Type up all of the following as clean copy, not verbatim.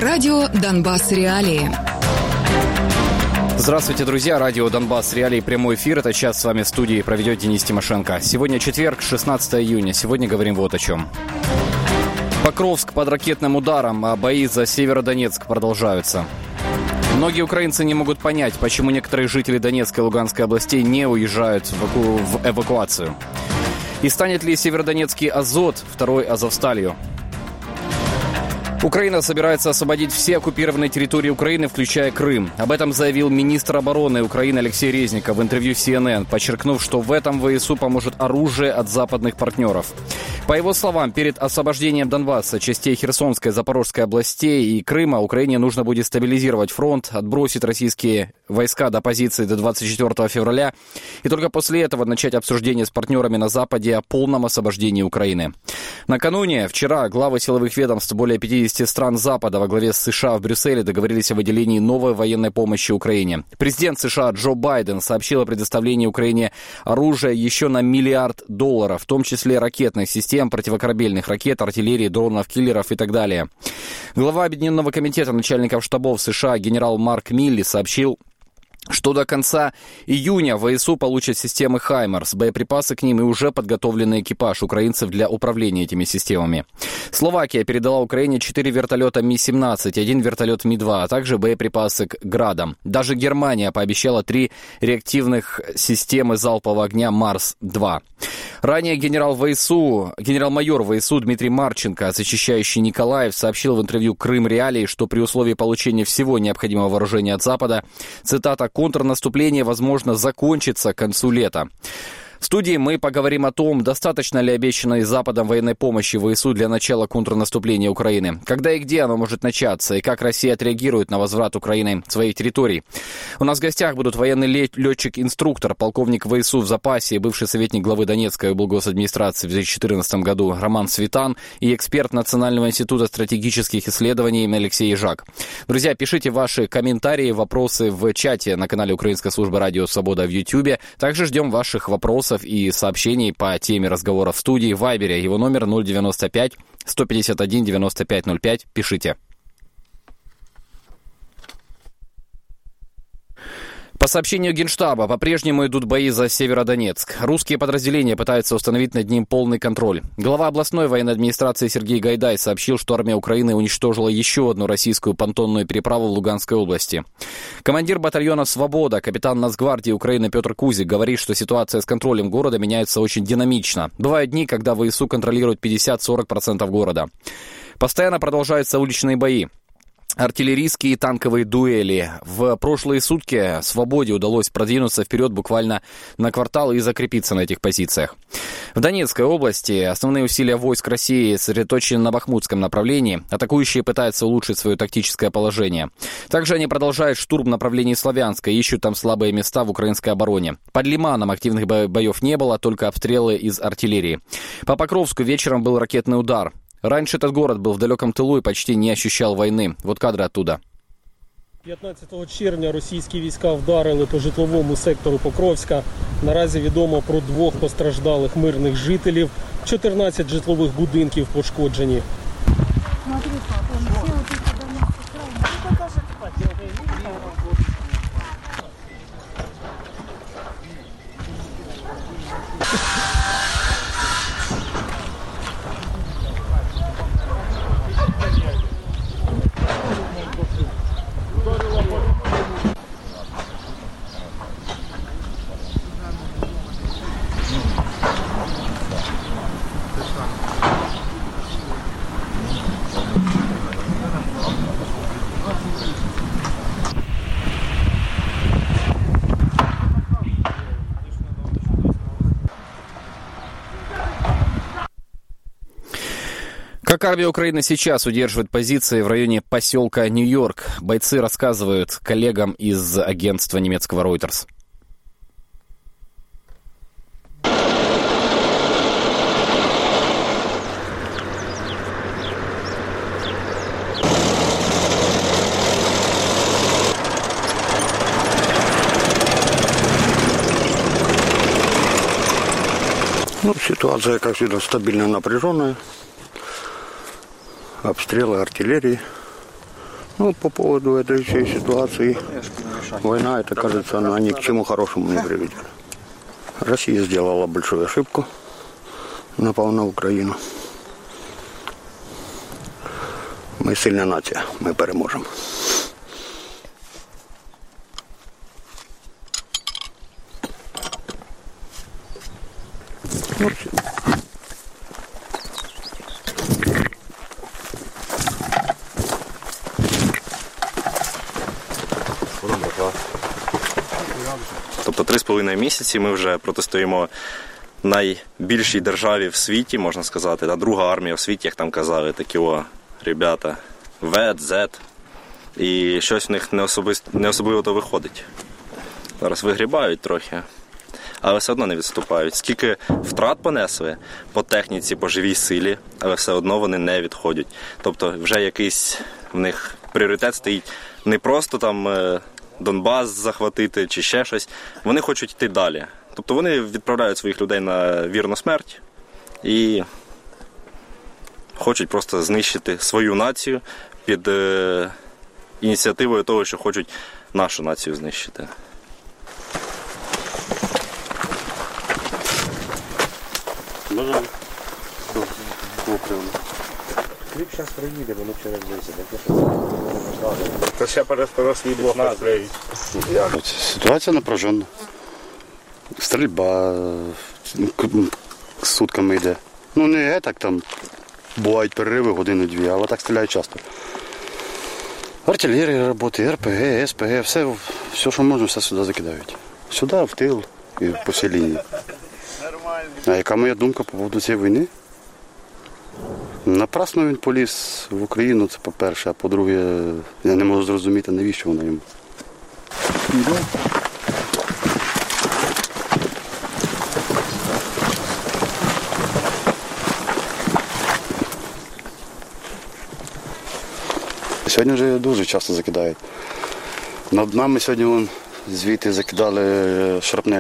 Радио «Донбасс. Реалии». Здравствуйте, друзья. Радио «Донбасс. Реалии». Прямой эфир. Это час с вами в студии проведет Денис Тимошенко. Сегодня четверг, 16 июня. Сегодня говорим вот о чем. Покровск под ракетным ударом, а бои за Северодонецк продолжаются. Многие украинцы не могут понять, почему некоторые жители Донецкой и Луганской областей не уезжают в эвакуацию. И станет ли Северодонецкий Азот второй Азовсталью? Украина собирается освободить все оккупированные территории Украины, включая Крым. Об этом заявил министр обороны Украины Алексей Резников в интервью CNN, подчеркнув, что в этом ВСУ поможет оружие от западных партнеров. По его словам, перед освобождением Донбасса, частей Херсонской, Запорожской областей и Крыма Украине нужно будет стабилизировать фронт, отбросить российские войска до позиции до 24 февраля и только после этого начать обсуждение с партнерами на Западе о полном освобождении Украины. Накануне, вчера, главы силовых ведомств более 50 стран Запада во главе с США в Брюсселе договорились о выделении новой военной помощи Украине. Президент США Джо Байден сообщил о предоставлении Украине оружия еще на $1 миллиард, в том числе ракетных систем, противокорабельных ракет, артиллерии, дронов, киллеров и так далее. Глава Объединенного комитета начальников штабов США генерал Марк Милли сообщил, что до конца июня ВСУ получат системы «Хаймарс», боеприпасы к ним и уже подготовленный экипаж украинцев для управления этими системами. Словакия передала Украине 4 вертолета Ми-17, 1 вертолет Ми-2, а также боеприпасы к «Градам». Даже Германия пообещала 3 реактивных системы залпового огня «Марс-2». Ранее генерал-майор ВСУ Дмитрий Марченко, защищающий Николаев, сообщил в интервью «Крым Реалии», что при условии получения всего необходимого вооружения от Запада, цитата, «контрнаступление, возможно, закончится к концу лета». В студии мы поговорим о том, достаточно ли обещанной Западом военной помощи ВСУ для начала контрнаступления Украины, когда и где оно может начаться, и как Россия отреагирует на возврат Украины своих территорий. У нас в гостях будут военный летчик-инструктор, полковник ВСУ в запасе и бывший советник главы Донецкой облгосадминистрации в 2014 году Роман Светан и эксперт Национального института стратегических исследований Алексей Ежак. Друзья, пишите ваши комментарии, вопросы в чате на канале Украинской службы радио «Свобода» в YouTube. Также ждем ваших вопросов и сообщений по теме разговора в студии в Вайбере. Его номер 095 151 95 05. Пишите. По сообщению Генштаба, по-прежнему идут бои за Северодонецк. Русские подразделения пытаются установить над ним полный контроль. Глава областной военной администрации Сергей Гайдай сообщил, что армия Украины уничтожила еще одну российскую понтонную переправу в Луганской области. Командир батальона «Свобода», капитан Нацгвардии Украины Петр Кузик говорит, что ситуация с контролем города меняется очень динамично. Бывают дни, когда ВСУ контролирует 50-40% города. Постоянно продолжаются уличные бои. Артиллерийские и танковые дуэли. В прошлые сутки «Свободе» удалось продвинуться вперед буквально на квартал и закрепиться на этих позициях. В Донецкой области основные усилия войск России сосредоточены на Бахмутском направлении. Атакующие пытаются улучшить свое тактическое положение. Также они продолжают штурм в направлении Славянска и ищут там слабые места в украинской обороне. Под Лиманом активных боев не было, только обстрелы из артиллерии. По Покровску вечером был ракетный удар. Раньше этот город был в далеком тилу і почти не ощущал війни. Вот кадри оттуда. 15 червня російські війська вдарили по житловому сектору Покровська. Наразі відомо про 2 постраждалих мирних жителів. 14 житлових будинків пошкоджені. Как армия Украины сейчас удерживает позиции в районе поселка Нью-Йорк, бойцы рассказывают коллегам из агентства немецкого Reuters. Ситуация, как всегда, стабильно напряженная. Обстрелы артиллерии. Ну, по поводу этой всей ситуации, война, это, кажется, она ни к чему хорошему не приведет. Россия сделала большую ошибку, напала на Украину. Ми сильна нація, ми переможемо. Тобто 3,5 місяці ми вже протистоїмо найбільшій державі в світі, можна сказати, та друга армія в світі, як там казали, такі ребята, В, З. І щось в них не особливо то виходить. Зараз вигрібають трохи, але все одно не відступають. Скільки втрат понесли по техніці, по живій силі, але все одно вони не відходять. Тобто вже якийсь в них пріоритет стоїть не просто там Донбас захватити чи ще щось. Вони хочуть йти далі. Тобто вони відправляють своїх людей на вірну смерть і хочуть просто знищити свою націю під ініціативою того, що хочуть нашу націю знищити. Бажаю. Кліп зараз приїде, воно через висить. Це ще пересторослий блок наклеїть. Ситуація напряжена. Стрільба сутками йде. Ну не так там, бувають перериви годину-дві, але так стріляють часто. Артилерія працює, РПГ, СПГ, все, що можна, все сюди закидають. Сюди, в тил і по всій лінії. А яка моя думка по поводу цієї війни? Напрасно він поліз в Україну, це по-перше, а по-друге, я не можу зрозуміти, навіщо вона йому. Сьогодні вже дуже часто закидають. Над нами сьогодні звідти закидали шрапнель.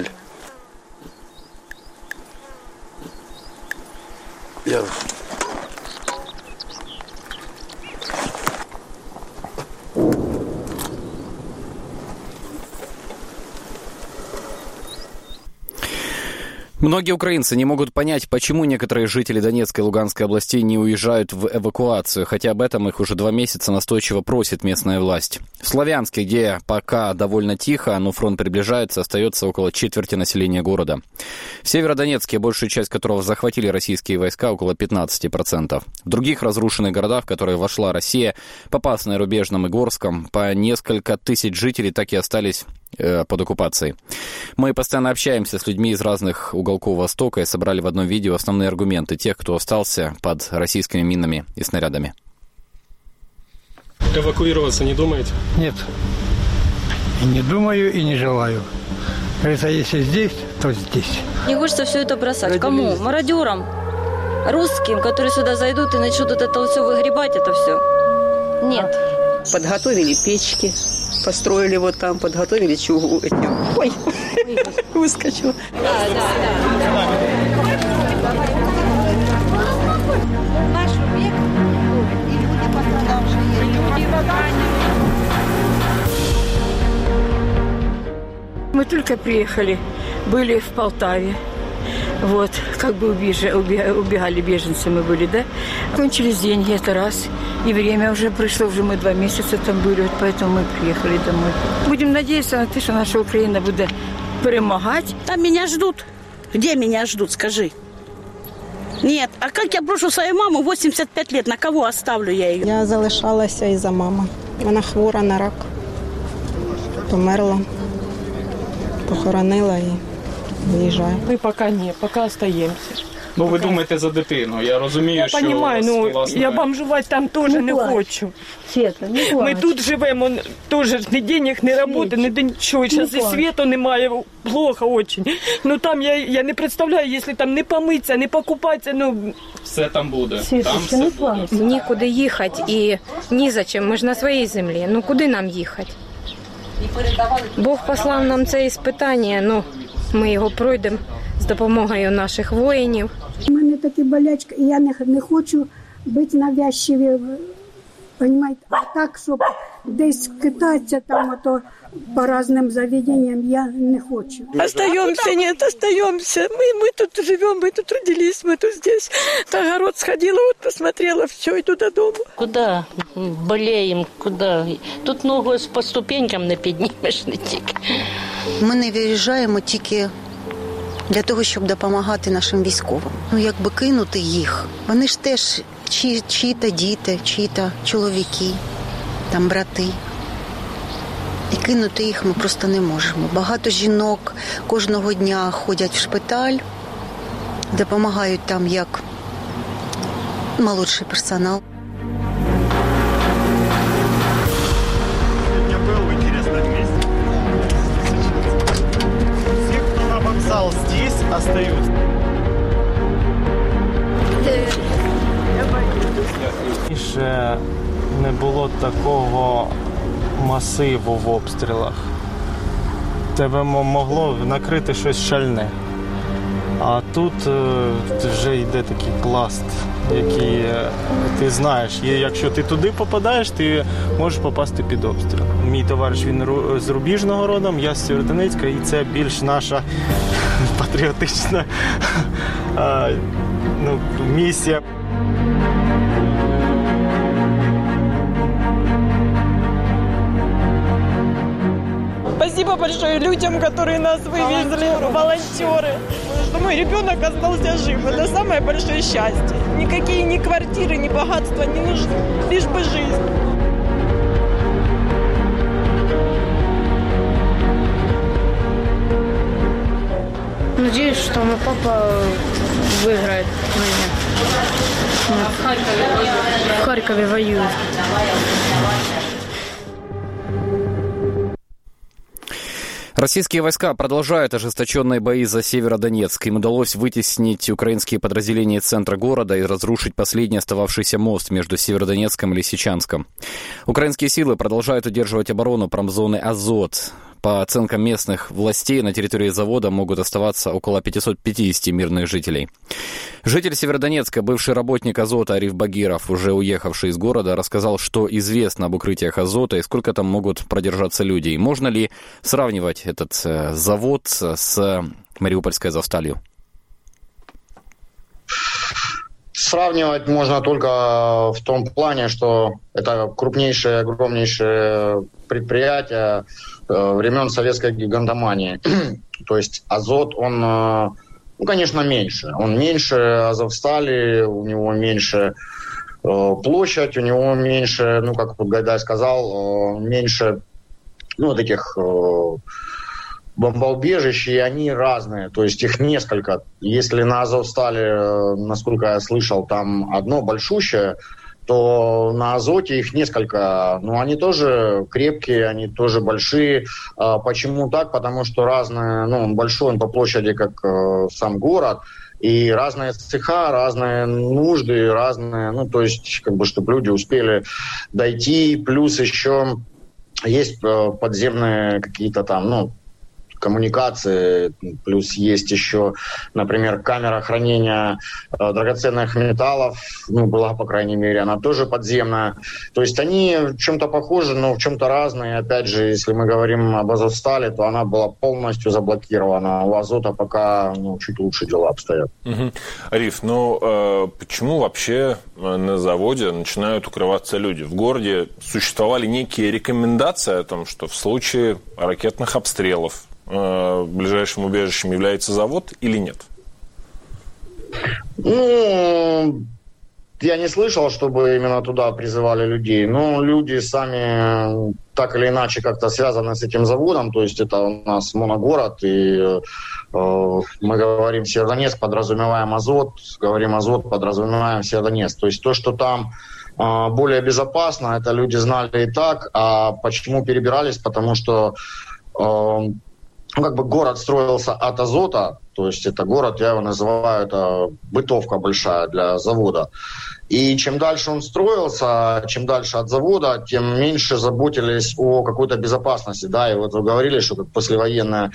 Многие украинцы не могут понять, почему некоторые жители Донецкой и Луганской областей не уезжают в эвакуацию, хотя об этом их уже 2 месяца настойчиво просит местная власть. В Славянске, где пока довольно тихо, но фронт приближается, остается около четверти населения города. В Северодонецке, большую часть которого захватили российские войска, около 15%. В других разрушенных городах, в которые вошла Россия, Попасной, Рубежном и Горском, по несколько тысяч жителей так и остались под оккупацией. Мы постоянно общаемся с людьми из разных уголков Востока и собрали в одном видео основные аргументы тех, кто остался под российскими минами и снарядами. Эвакуироваться не думаете? Нет. И не думаю, и не желаю. Говорится, если здесь, то здесь. Не хочется все это бросать. Кому? Мародерам? Русским, которые сюда зайдут и начнут это все выгребать, это все? Нет. Подготовили печки, построили вот там, подготовили чугу. Ой, выскочила. Наш век, и люди пострадавшие. Мы только приехали, были в Полтаве. Вот, как бы убегали беженцы мы были, да? Кончились деньги, это раз. И время уже пришло, уже мы 2 месяца там были, вот поэтому мы приехали домой. Будем надеяться на то, что наша Украина будет перемогать. Там меня ждут. Где меня ждут, скажи? Нет, а как я брошу свою маму, 85 лет, на кого оставлю я ее? Я залишалася із-за мами. Вона хвора на рак. Померла, похоронила і виїжджаю. Мы пока нет, пока остаемся. Ну, ви думаєте за дитину. Я розумію, Я що понимаю, у ну, вас я бомжувати там теж не хочу. Света, не плачь. Ми тут живемо, теж ні денег, ні роботи, ні нічого. Зараз і світу немає, плохо дуже. Ну там я не представляю, якщо там не помитися, не покупатися, ну... Все там буде. Світочка, не плачь. Нікуди їхати і ні за чим, ми ж на своїй землі, ну куди нам їхати? Бог послав нам це іспитання, ну ми його пройдемо з допомогою наших воїнів. У мене такі болячки, і я не хочу бути навязчиві Понимаете? А так, щоб десь китатися там, а то по різним заведенням я не хочу. Остаемся. Мы тут живем, мы тут родились, мы тут здесь. На огород сходила, вот посмотрела, все, иду додому. Куда болеем, куда? Тут ногу по ступенькам не піднімеш, не тільки. Ми не виїжджаємо тільки для того, щоб допомагати нашим військовим. Якби кинути їх. Вони ж теж чиї-то діти, чиї-то чоловіки, там брати. І кинути їх ми просто не можемо. Багато жінок кожного дня ходять в шпиталь, допомагають там як молодший персонал. Я был в интересном месте. Все, кто на вокзал здесь, остаются. Раніше не було такого масиву в обстрілах. Тебе могло накрити щось шальне. А тут вже йде такий пласт, який ти знаєш. Якщо ти туди попадаєш, ти можеш попасти під обстріл. Мій товариш, він з Рубіжного родом, я з Сєвєродонецька, і це більш наша патріотична місія. Спасибо большое людям, которые нас вывезли, волонтеры. Что мой ребенок остался жив. Это самое большое счастье. Никакие ни квартиры, ни богатства не нужны. Лишь бы жизнь. Надеюсь, что мой папа выиграет в войне. В Харькове воюет. Российские войска продолжают ожесточенные бои за Северодонецк. Им удалось вытеснить украинские подразделения из центра города и разрушить последний остававшийся мост между Северодонецком и Лисичанском. Украинские силы продолжают удерживать оборону промзоны «Азот». По оценкам местных властей, на территории завода могут оставаться около 550 мирных жителей. Житель Северодонецка, бывший работник «Азота» Ариф Багиров, уже уехавший из города, рассказал, что известно об укрытиях «Азота» и сколько там могут продержаться люди. И можно ли сравнивать этот завод с Мариупольской «Азовсталью»? Сравнивать можно только в том плане, что это крупнейшее, огромнейшее предприятие времен советской гигантомании. То есть «Азот», он, конечно, меньше. Он меньше «Азовстали», у него меньше площадь, у него меньше, как Гайдай сказал, меньше таких бомбоубежищ, и они разные, то есть их несколько. Если на «Азовстали», насколько я слышал, там одно большущее, то на «Азоте» их несколько. Но они тоже крепкие, они тоже большие. Почему так? Потому что разные, большой он по площади, как сам город, и разные цеха, разные нужды, разные, то есть, чтобы люди успели дойти. Плюс еще есть подземные какие-то там, коммуникации, плюс есть еще, например, камера хранения драгоценных металлов, была, по крайней мере, она тоже подземная. То есть они в чем-то похожи, но в чем-то разные. Опять же, если мы говорим об «Азовстали», то она была полностью заблокирована. У «Азота» пока чуть лучше дела обстоят. Угу. Ариф, почему вообще на заводе начинают укрываться люди? В городе существовали некие рекомендации о том, что в случае ракетных обстрелов ближайшим убежищем является завод или нет? Я не слышал, чтобы именно туда призывали людей. Но люди сами так или иначе как-то связаны с этим заводом. То есть это у нас моногород, и мы говорим Северодонецк, подразумеваем «Азот», говорим «Азот», подразумеваем Северодонецк. То есть то, что там более безопасно, это люди знали и так. А почему перебирались? Потому что город строился от «Азота», То есть это город, я его называю, это бытовка большая для завода. И чем дальше он строился, чем дальше от завода, тем меньше заботились о какой-то безопасности. Да, и вот вы говорили, что как послевоенный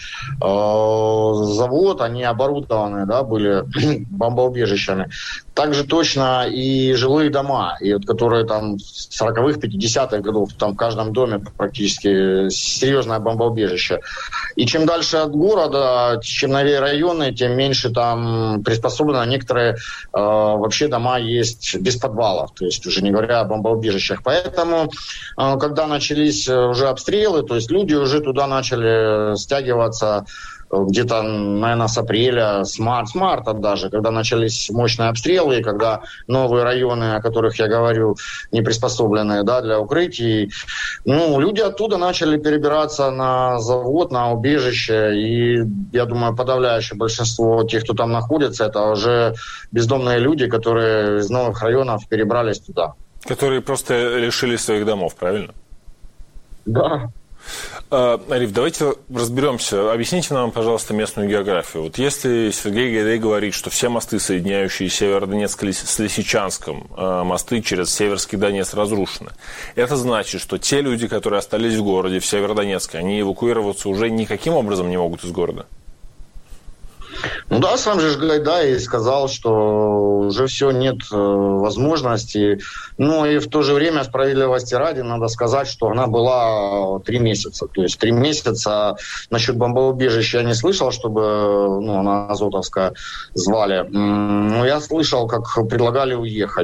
завод, они оборудованы, да, были бомбоубежищами. Также точно и жилые дома, и вот, которые там с 40-х, 50-х годов, там в каждом доме практически серьезное бомбоубежище. И чем дальше от города, чем новее районы, тем меньше там приспособлено. Некоторые вообще дома есть без подвалов, то есть уже не говоря о бомбоубежищах. Поэтому, когда начались уже обстрелы, то есть люди уже туда начали стягиваться где-то, наверное, с апреля, с марта даже, когда начались мощные обстрелы, и когда новые районы, о которых я говорю, не приспособленные, да, для укрытий, ну, люди оттуда начали перебираться на завод, на убежище, и, я думаю, подавляющее большинство тех, кто там находится, это уже бездомные люди, которые из новых районов перебрались туда. Которые просто лишились своих домов, правильно? Да. Ариф, давайте разберемся. Объясните нам, пожалуйста, местную географию. Вот если Сергей Гайдай говорит, что все мосты, соединяющие Северодонецк с Лисичанском, мосты через Северский Донец разрушены, это значит, что те люди, которые остались в городе, в Северодонецке, они эвакуироваться уже никаким образом не могут из города? Ну да, сам же Гайдай сказал, что уже все, нет возможности. Ну и в то же время, справедливости ради, надо сказать, что она была 3 месяца. То есть 3 месяца насчет бомбоубежища я не слышал, чтобы на Азотовское звали. Но я слышал, как предлагали уехать.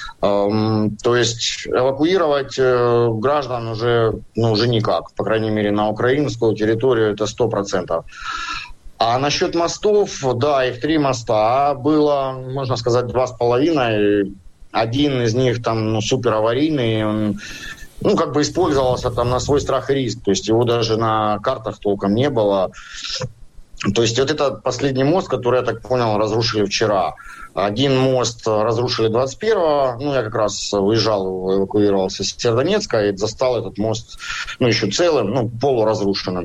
То есть эвакуировать граждан уже никак. По крайней мере, на украинскую территорию это 100%. А насчет мостов, да, их 3 моста. Было, можно сказать, 2,5. Один из них там супер аварийный. Он, как бы использовался там на свой страх и риск. То есть его даже на картах толком не было. То есть вот этот последний мост, который, я так понял, разрушили вчера. Один мост разрушили 21-го. Я как раз выезжал, эвакуировался с Северодонецка и застал этот мост, еще целым, полуразрушенным.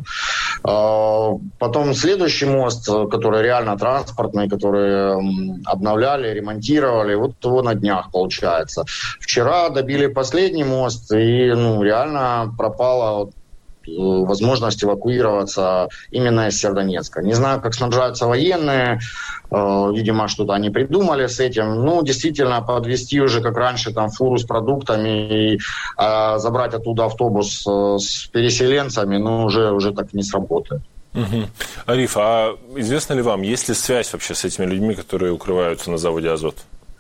Потом следующий мост, который реально транспортный, который обновляли, ремонтировали, вот его на днях получается. Вчера добили последний мост, и реально пропало возможность эвакуироваться именно из Северодонецка. Не знаю, как снабжаются военные, видимо, что-то они придумали с этим. Действительно, подвезти уже, как раньше, там фуру с продуктами и забрать оттуда автобус с переселенцами, уже так не сработает. Угу. Ариф, а известно ли вам, есть ли связь вообще с этими людьми, которые укрываются на заводе «Азот»?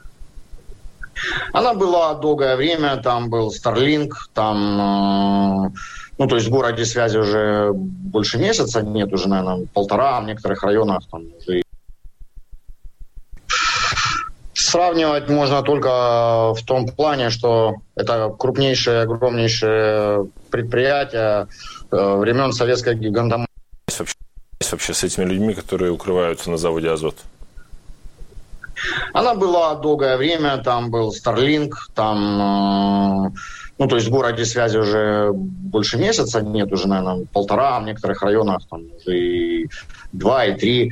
Она была долгое время, там был Starlink, там... то есть в городе связи уже больше месяца нет, уже, наверное, 1,5, в некоторых районах там уже. Сравнивать можно только в том плане, что это крупнейшее, огромнейшее предприятие времен советской гигантомании. Вообще с этими людьми, которые укрываются на заводе «Азот»? Она была долгое время, там был Starlink, там... то есть в городе связи уже больше месяца нет, уже, наверное, 1,5, в некоторых районах там уже и 2, и 3.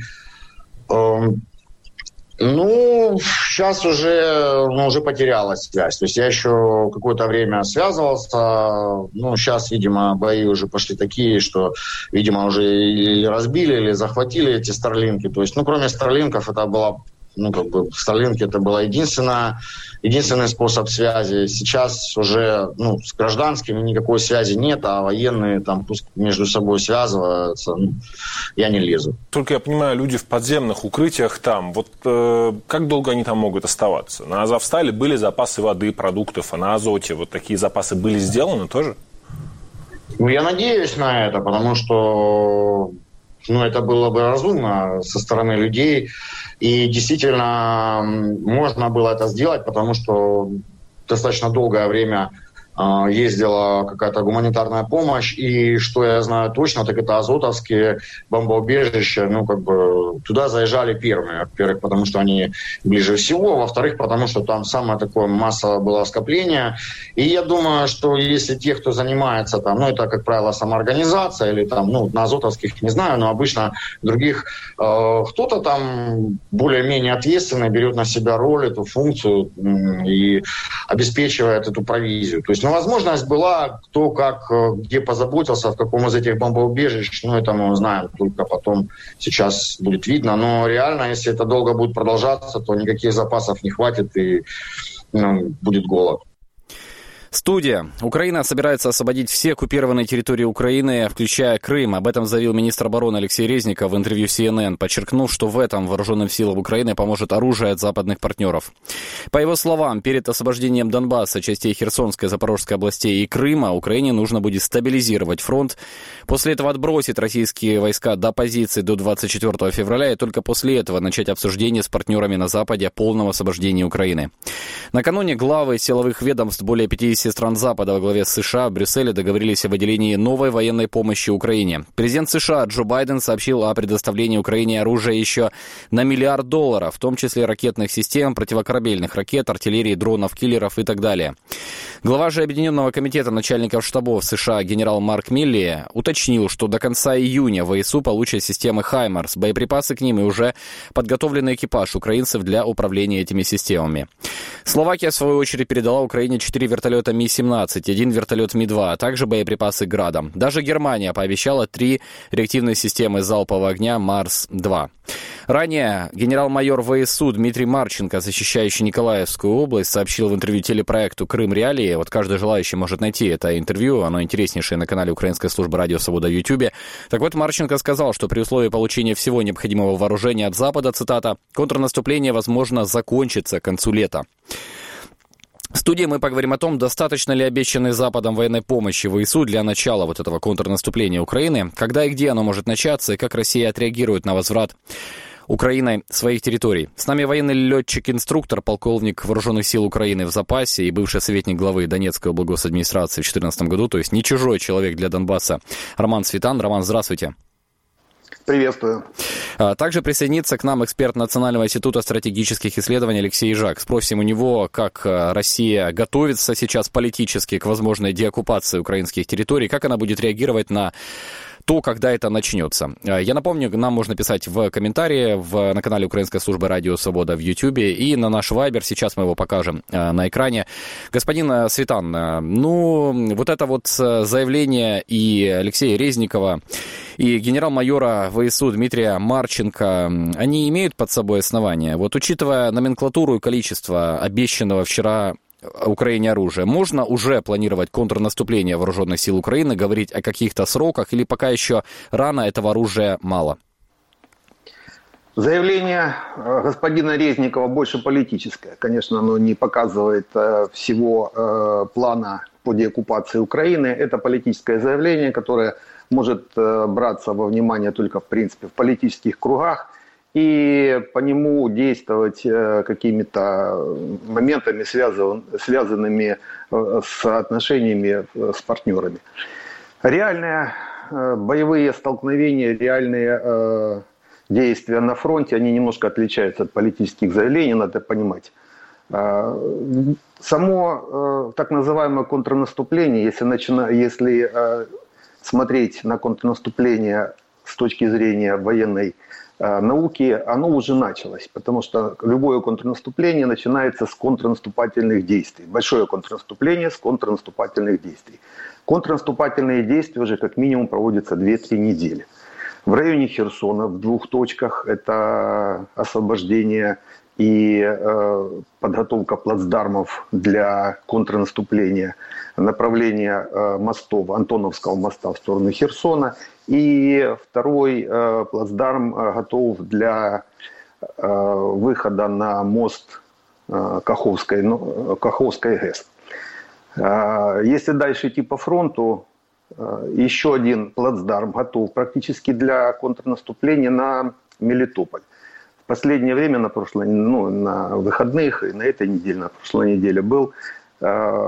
Сейчас уже потерялась связь. То есть я еще какое-то время связывался. Сейчас, видимо, бои уже пошли такие, что, видимо, уже или разбили, или захватили эти Старлинки. То есть, кроме Старлинков, это была... Starlink это был единственный способ связи. Сейчас уже с гражданскими никакой связи нет, а военные там пусть между собой связываются. Я не лезу. Только я понимаю, люди в подземных укрытиях там, как долго они там могут оставаться? На Азовстале были запасы воды, продуктов, а на Азоте вот такие запасы были сделаны тоже? Я надеюсь на это, потому что это было бы разумно со стороны людей. И действительно можно было это сделать, потому что достаточно долгое время ездила какая-то гуманитарная помощь, и что я знаю точно, так это азотовские бомбоубежища, туда заезжали первыми, во-первых, потому что они ближе всего, во-вторых, потому что там самое такое массовое было скопление, и я думаю, что если те, кто занимается там, это, как правило, самоорганизация, или там, на азотовских не знаю, но обычно других, кто-то там более-менее ответственный берет на себя роль, эту функцию и обеспечивает эту провизию. То есть, возможность была, кто как, где позаботился, в каком из этих бомбоубежищ, это мы узнаем только потом, сейчас будет видно. Но реально, если это долго будет продолжаться, то никаких запасов не хватит и будет голод. Студия. Украина собирается освободить все оккупированные территории Украины, включая Крым. Об этом заявил министр обороны Алексей Резников в интервью CNN, подчеркнув, что в этом вооруженным силам Украины поможет оружие от западных партнеров. По его словам, перед освобождением Донбасса, частей Херсонской, Запорожской областей и Крыма Украине нужно будет стабилизировать фронт. После этого отбросить российские войска до позиции до 24 февраля и только после этого начать обсуждение с партнерами на Западе о полном освобождении Украины. Накануне главы силовых ведомств более 50 стран Запада во главе с США в Брюсселе договорились о выделении новой военной помощи Украине. Президент США Джо Байден сообщил о предоставлении Украине оружия еще на $1 миллиард, в том числе ракетных систем, противокорабельных ракет, артиллерии, дронов, киллеров и так далее. Глава же Объединенного комитета начальников штабов США генерал Марк Милли уточнил, что до конца июня ВСУ получат системы «Хаймарс», боеприпасы к ним и уже подготовленный экипаж украинцев для управления этими системами. Словакия, в свою очередь, передала Украине 4 вертолета Ми-17, 1 вертолет Ми-2, а также боеприпасы «Градом». Даже Германия пообещала 3 реактивные системы залпового огня «Марс-2». Ранее генерал-майор ВСУ Дмитрий Марченко, защищающий Николаевскую область, сообщил в интервью телепроекту «Крым Реалии». Каждый желающий может найти это интервью, оно интереснейшее на канале Украинской службы радио «Свобода» в Ютьюбе. Так вот, Марченко сказал, что при условии получения всего необходимого вооружения от Запада, цитата, «контрнаступление, возможно, закончится к концу лета». В студии мы поговорим о том, достаточно ли обещанной Западом военной помощи ВСУ для начала этого контрнаступления Украины, когда и где оно может начаться, и как Россия отреагирует на возврат Украиной своих территорий. С нами военный летчик-инструктор, полковник Вооруженных сил Украины в запасе и бывший советник главы Донецкой облгосадминистрации в 2014 году, то есть не чужой человек для Донбасса, Роман Светан. Роман, здравствуйте. Приветствую. Также присоединится к нам эксперт Национального института стратегических исследований Алексей Жак. Спросим у него, как Россия готовится сейчас политически к возможной деоккупации украинских территорий, как она будет реагировать на то, когда это начнется. Я напомню, нам можно писать в комментарии на канале Украинской службы радио «Свобода» в Ютьюбе и на наш Вайбер. Сейчас мы его покажем на экране. Господин Светан, это заявление и Алексея Резникова, и генерал-майора ВСУ Дмитрия Марченко, они имеют под собой основания? Учитывая номенклатуру и количество обещанного вчера Украине оружия, можно уже планировать контрнаступление вооруженных сил Украины, говорить о каких-то сроках, или пока еще рано, этого оружия мало? Заявление господина Резникова больше политическое. Конечно, оно не показывает всего плана по деоккупации Украины. Это политическое заявление, которое может браться во внимание только, в принципе, в политических кругах, и по нему действовать какими-то моментами, связанными с отношениями с партнерами. Реальные боевые столкновения, реальные действия на фронте, они немножко отличаются от политических заявлений, надо понимать. Само так называемое контрнаступление, если смотреть на контрнаступление с точки зрения военной науки, оно уже началось, потому что любое контрнаступление начинается с контрнаступательных действий. Большое контрнаступление с контрнаступательных действий. Контрнаступательные действия уже как минимум проводятся 2-3 недели. В районе Херсона в 2 точках это освобождение и подготовка плацдармов для контрнаступления, направление мостов, Антоновского моста в сторону Херсона. И второй плацдарм готов для выхода на мост Каховской ГЭС. Если дальше идти по фронту, еще один плацдарм готов практически для контрнаступления на Мелитополь. В последнее время, на выходных, и на этой неделе, на прошлой неделе был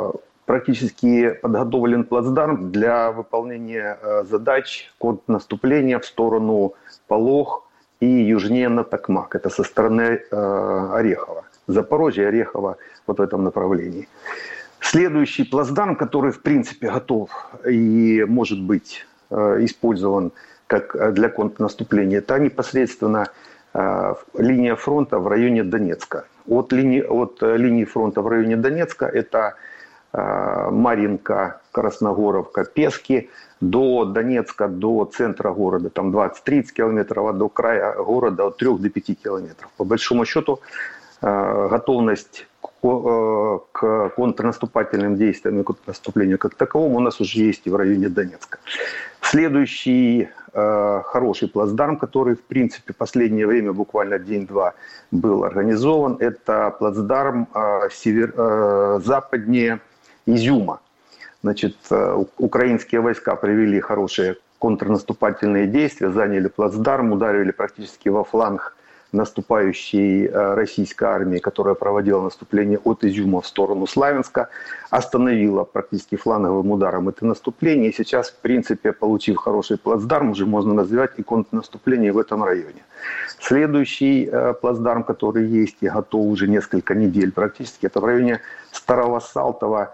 практически подготовлен плацдарм для выполнения задач контрнаступления в сторону Полог и южнее на Токмак. Это со стороны Орехова. Запорожье, Орехова, вот в этом направлении. Следующий плацдарм, который в принципе готов и может быть использован как для контрнаступления, это непосредственно линия фронта в районе Донецка. От линии фронта в районе Донецка это Марьинка, Красногоровка, Пески, до Донецка, до центра города, там 20-30 километров, а до края города от 3 до 5 километров. По большому счету, готовность к контрнаступательным действиям и контрнаступлению как таковому у нас уже есть и в районе Донецка. Следующий хороший плацдарм, который, в принципе, в последнее время, буквально день-два, был организован, это плацдарм западнее Изюма. Значит, украинские войска провели хорошие контрнаступательные действия, заняли плацдарм, ударили практически во фланг наступающей российской армии, которая проводила наступление от Изюма в сторону Славянска, остановила практически фланговым ударом это наступление. И сейчас, в принципе, получив хороший плацдарм, уже можно развивать и контрнаступление в этом районе. Следующий плацдарм, который есть и готов уже несколько недель практически, это в районе Старого Салтова,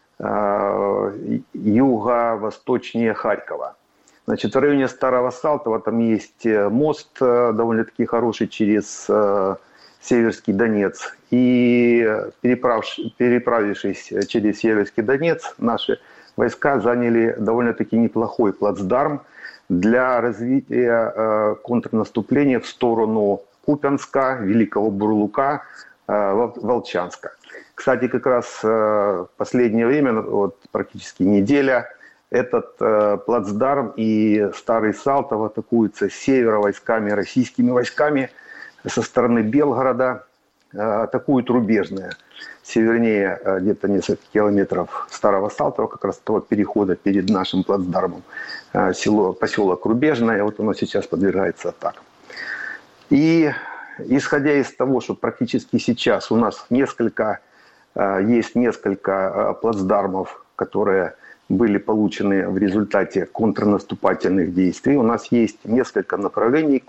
юго-восточнее Харькова. Значит, в районе Старого Салтова там есть мост довольно-таки хороший через Северский Донец. И переправившись через Северский Донец, наши войска заняли довольно-таки неплохой плацдарм для развития контрнаступления в сторону Купянска, Великого Бурлука, Волчанска. Кстати, как раз в последнее время, вот практически неделя, этот плацдарм и Старый Салтов атакуются с севера войсками, российскими войсками со стороны Белгорода, атакуют Рубежное. Севернее где-то несколько километров Старого Салтова, как раз того перехода перед нашим плацдармом, поселок Рубежное, вот оно сейчас подвергается атакам. И исходя из того, что практически сейчас у нас есть несколько плацдармов, которые были получены в результате контрнаступательных действий. У нас есть несколько направлений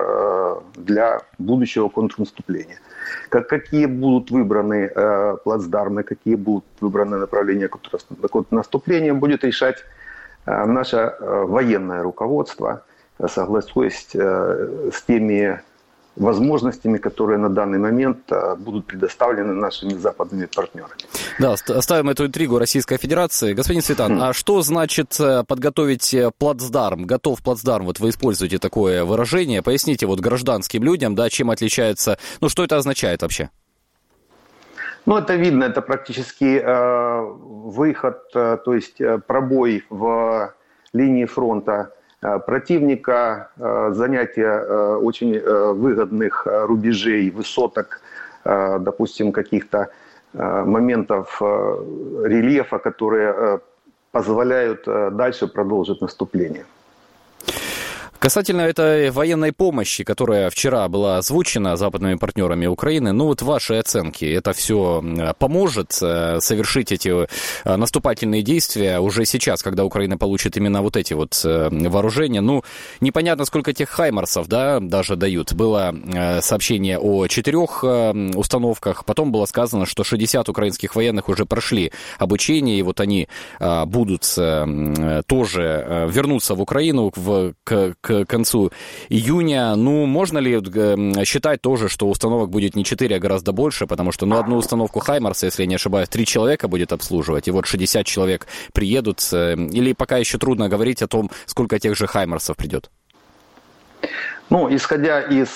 для будущего контрнаступления. Какие будут выбраны плацдармы, какие будут выбраны направления контрнаступления, будет решать наше военное руководство, согласуясь с теми возможностями, которые на данный момент будут предоставлены нашими западными партнерами. Да, оставим эту интригу Российской Федерации. Господин Цветан, а что значит подготовить плацдарм, готов плацдарм? Вот вы используете такое выражение. Поясните вот гражданским людям, да, чем отличается, ну, что это означает вообще? Ну, это видно, это практически выход, то есть пробой в линии фронта противника, занятие очень выгодных рубежей, высоток, допустим, каких-то моментов рельефа, которые позволяют дальше продолжить наступление. Касательно этой военной помощи, которая вчера была озвучена западными партнерами Украины, ну вот ваши оценки, это все поможет совершить эти наступательные действия уже сейчас, когда Украина получит именно вот эти вот вооружения? Ну, непонятно, сколько этих хаймарсов, да, даже дают. Было сообщение о 4 установках, потом было сказано, что 60 украинских военных уже прошли обучение, и вот они будут тоже вернуться в Украину к концу июня. Ну, можно ли считать тоже, что установок будет не 4, а гораздо больше, потому что, ну, одну установку Хаймарса, если я не ошибаюсь, 3 человека будет обслуживать, и вот 60 человек приедут, или пока еще трудно говорить о том, сколько тех же Хаймарсов придет? Ну, исходя из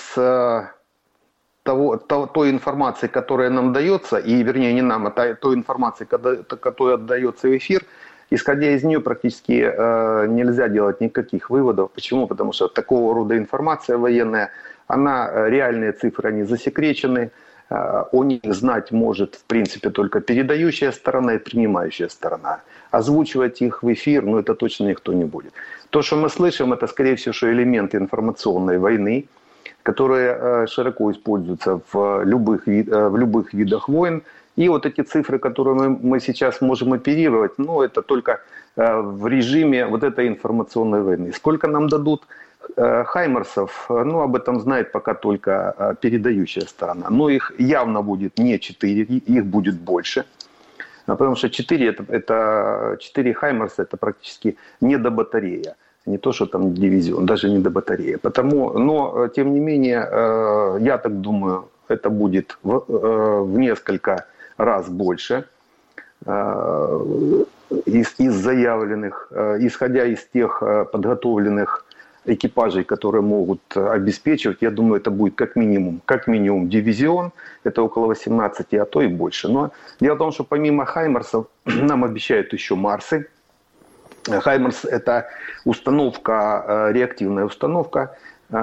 той информации, которая нам дается, и, вернее, не нам, а той информации, которая отдается в эфир, исходя из нее практически нельзя делать никаких выводов. Почему? Потому что такого рода информация военная, реальные цифры, они засекречены, о них знать может, в принципе, только передающая сторона и принимающая сторона. Озвучивать их в эфир, ну, это точно никто не будет. То, что мы слышим, это, скорее всего, элементы информационной войны, которые широко используются в любых видах войн. И вот эти цифры, которые мы сейчас можем оперировать, это только в режиме вот этой информационной войны. Сколько нам дадут хаймерсов, об этом знает пока только передающая сторона. Но их явно будет не 4, их будет больше. Потому что 4 хаймерса это практически не до батарея. Не то, что там дивизион, даже не до батареи. Но, тем не менее, я так думаю, это будет в несколько раз больше из заявленных, исходя из тех подготовленных экипажей, которые могут обеспечивать. Я думаю, это будет как минимум дивизион, это около 18, а то и больше. Но дело в том, что помимо хаймерсов нам обещают еще Марсы. Хаймерс – это реактивная установка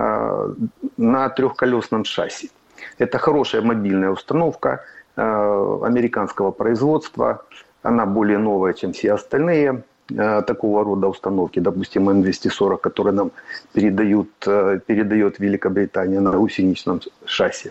на трехколесном шасси. Это хорошая мобильная установка американского производства. Она более новая, чем все остальные такого рода установки. Допустим, М240, который нам передает Великобритания на гусеничном шасси.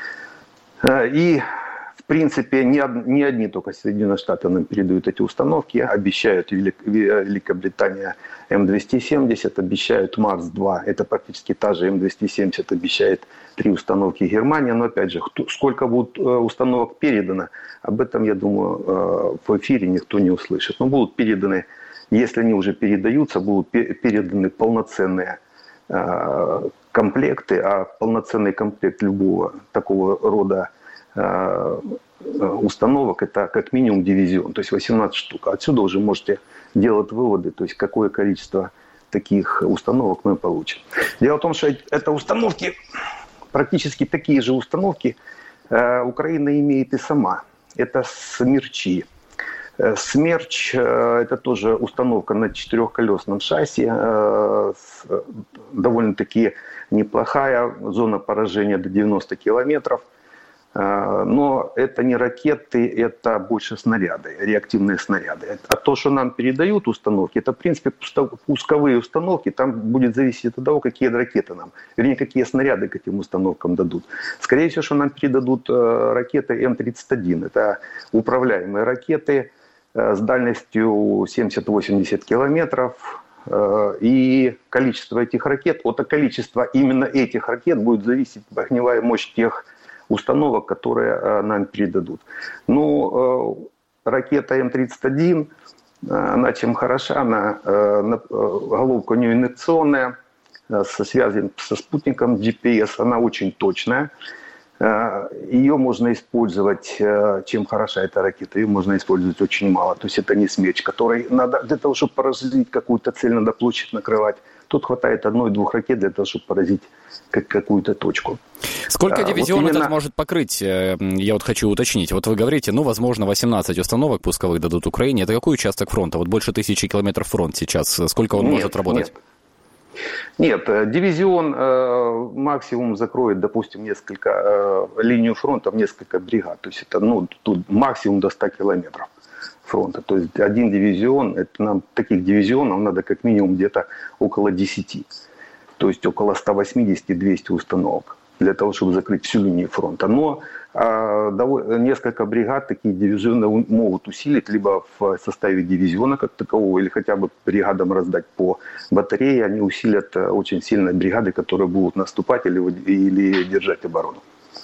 И в принципе, не одни только Соединенные Штаты нам передают эти установки. Обещают Великобритания М270, обещают Марс-2. Это практически та же М270, обещает 3 установки Германия. Но опять же, сколько будет установок передано, об этом, я думаю, в эфире никто не услышит. Но будут переданы, если они уже передаются, будут переданы полноценные комплекты. А полноценный комплект любого такого рода установок это как минимум дивизион, то есть 18 штук. Отсюда уже можете делать выводы, то есть какое количество таких установок мы получим. Дело в том, что это установки, практически такие же установки Украина имеет и сама. Это «Смерчи». «Смерч» – это тоже установка на 4-колесном шасси, довольно-таки неплохая, зона поражения до 90 километров. Но это не ракеты, это больше снаряды, реактивные снаряды. А то, что нам передают установки, это, в принципе, пусковые установки. Там будет зависеть от того, какие ракеты нам, вернее, какие снаряды к этим установкам дадут. Скорее всего, что нам передадут ракеты М-31. Это управляемые ракеты с дальностью 70-80 километров. И количество этих ракет, от количества именно этих ракет будет зависеть огневая мощь тех установок, которые нам передадут. Ракета М-31, она чем хороша, головка у нее инерционная, со связью со спутником GPS, она очень точная. Ее можно использовать, чем хороша эта ракета, ее можно использовать очень мало. То есть это не «Смерч», который надо, для того, чтобы поразить какую-то цель, надо площадь накрывать. Тут хватает 1-2 ракет для того, чтобы поразить какую-то точку. Сколько дивизион этот может покрыть? Я вот хочу уточнить. Вот вы говорите, возможно, 18 установок пусковых дадут Украине. Это какой участок фронта? Вот больше 1000 километров фронт сейчас. Сколько он может работать? Нет, дивизион максимум закроет, допустим, линию фронта в несколько бригад. То есть это тут максимум до 100 километров фронта. То есть один дивизион, таких дивизионов надо как минимум где-то около 10. То есть около 180-200 установок для того, чтобы закрыть всю линию фронта. Но несколько бригад такие дивизионы могут усилить либо в составе дивизиона как такового, или хотя бы бригадам раздать по батарее. Они усилят очень сильно бригады, которые будут наступать или держать оборону.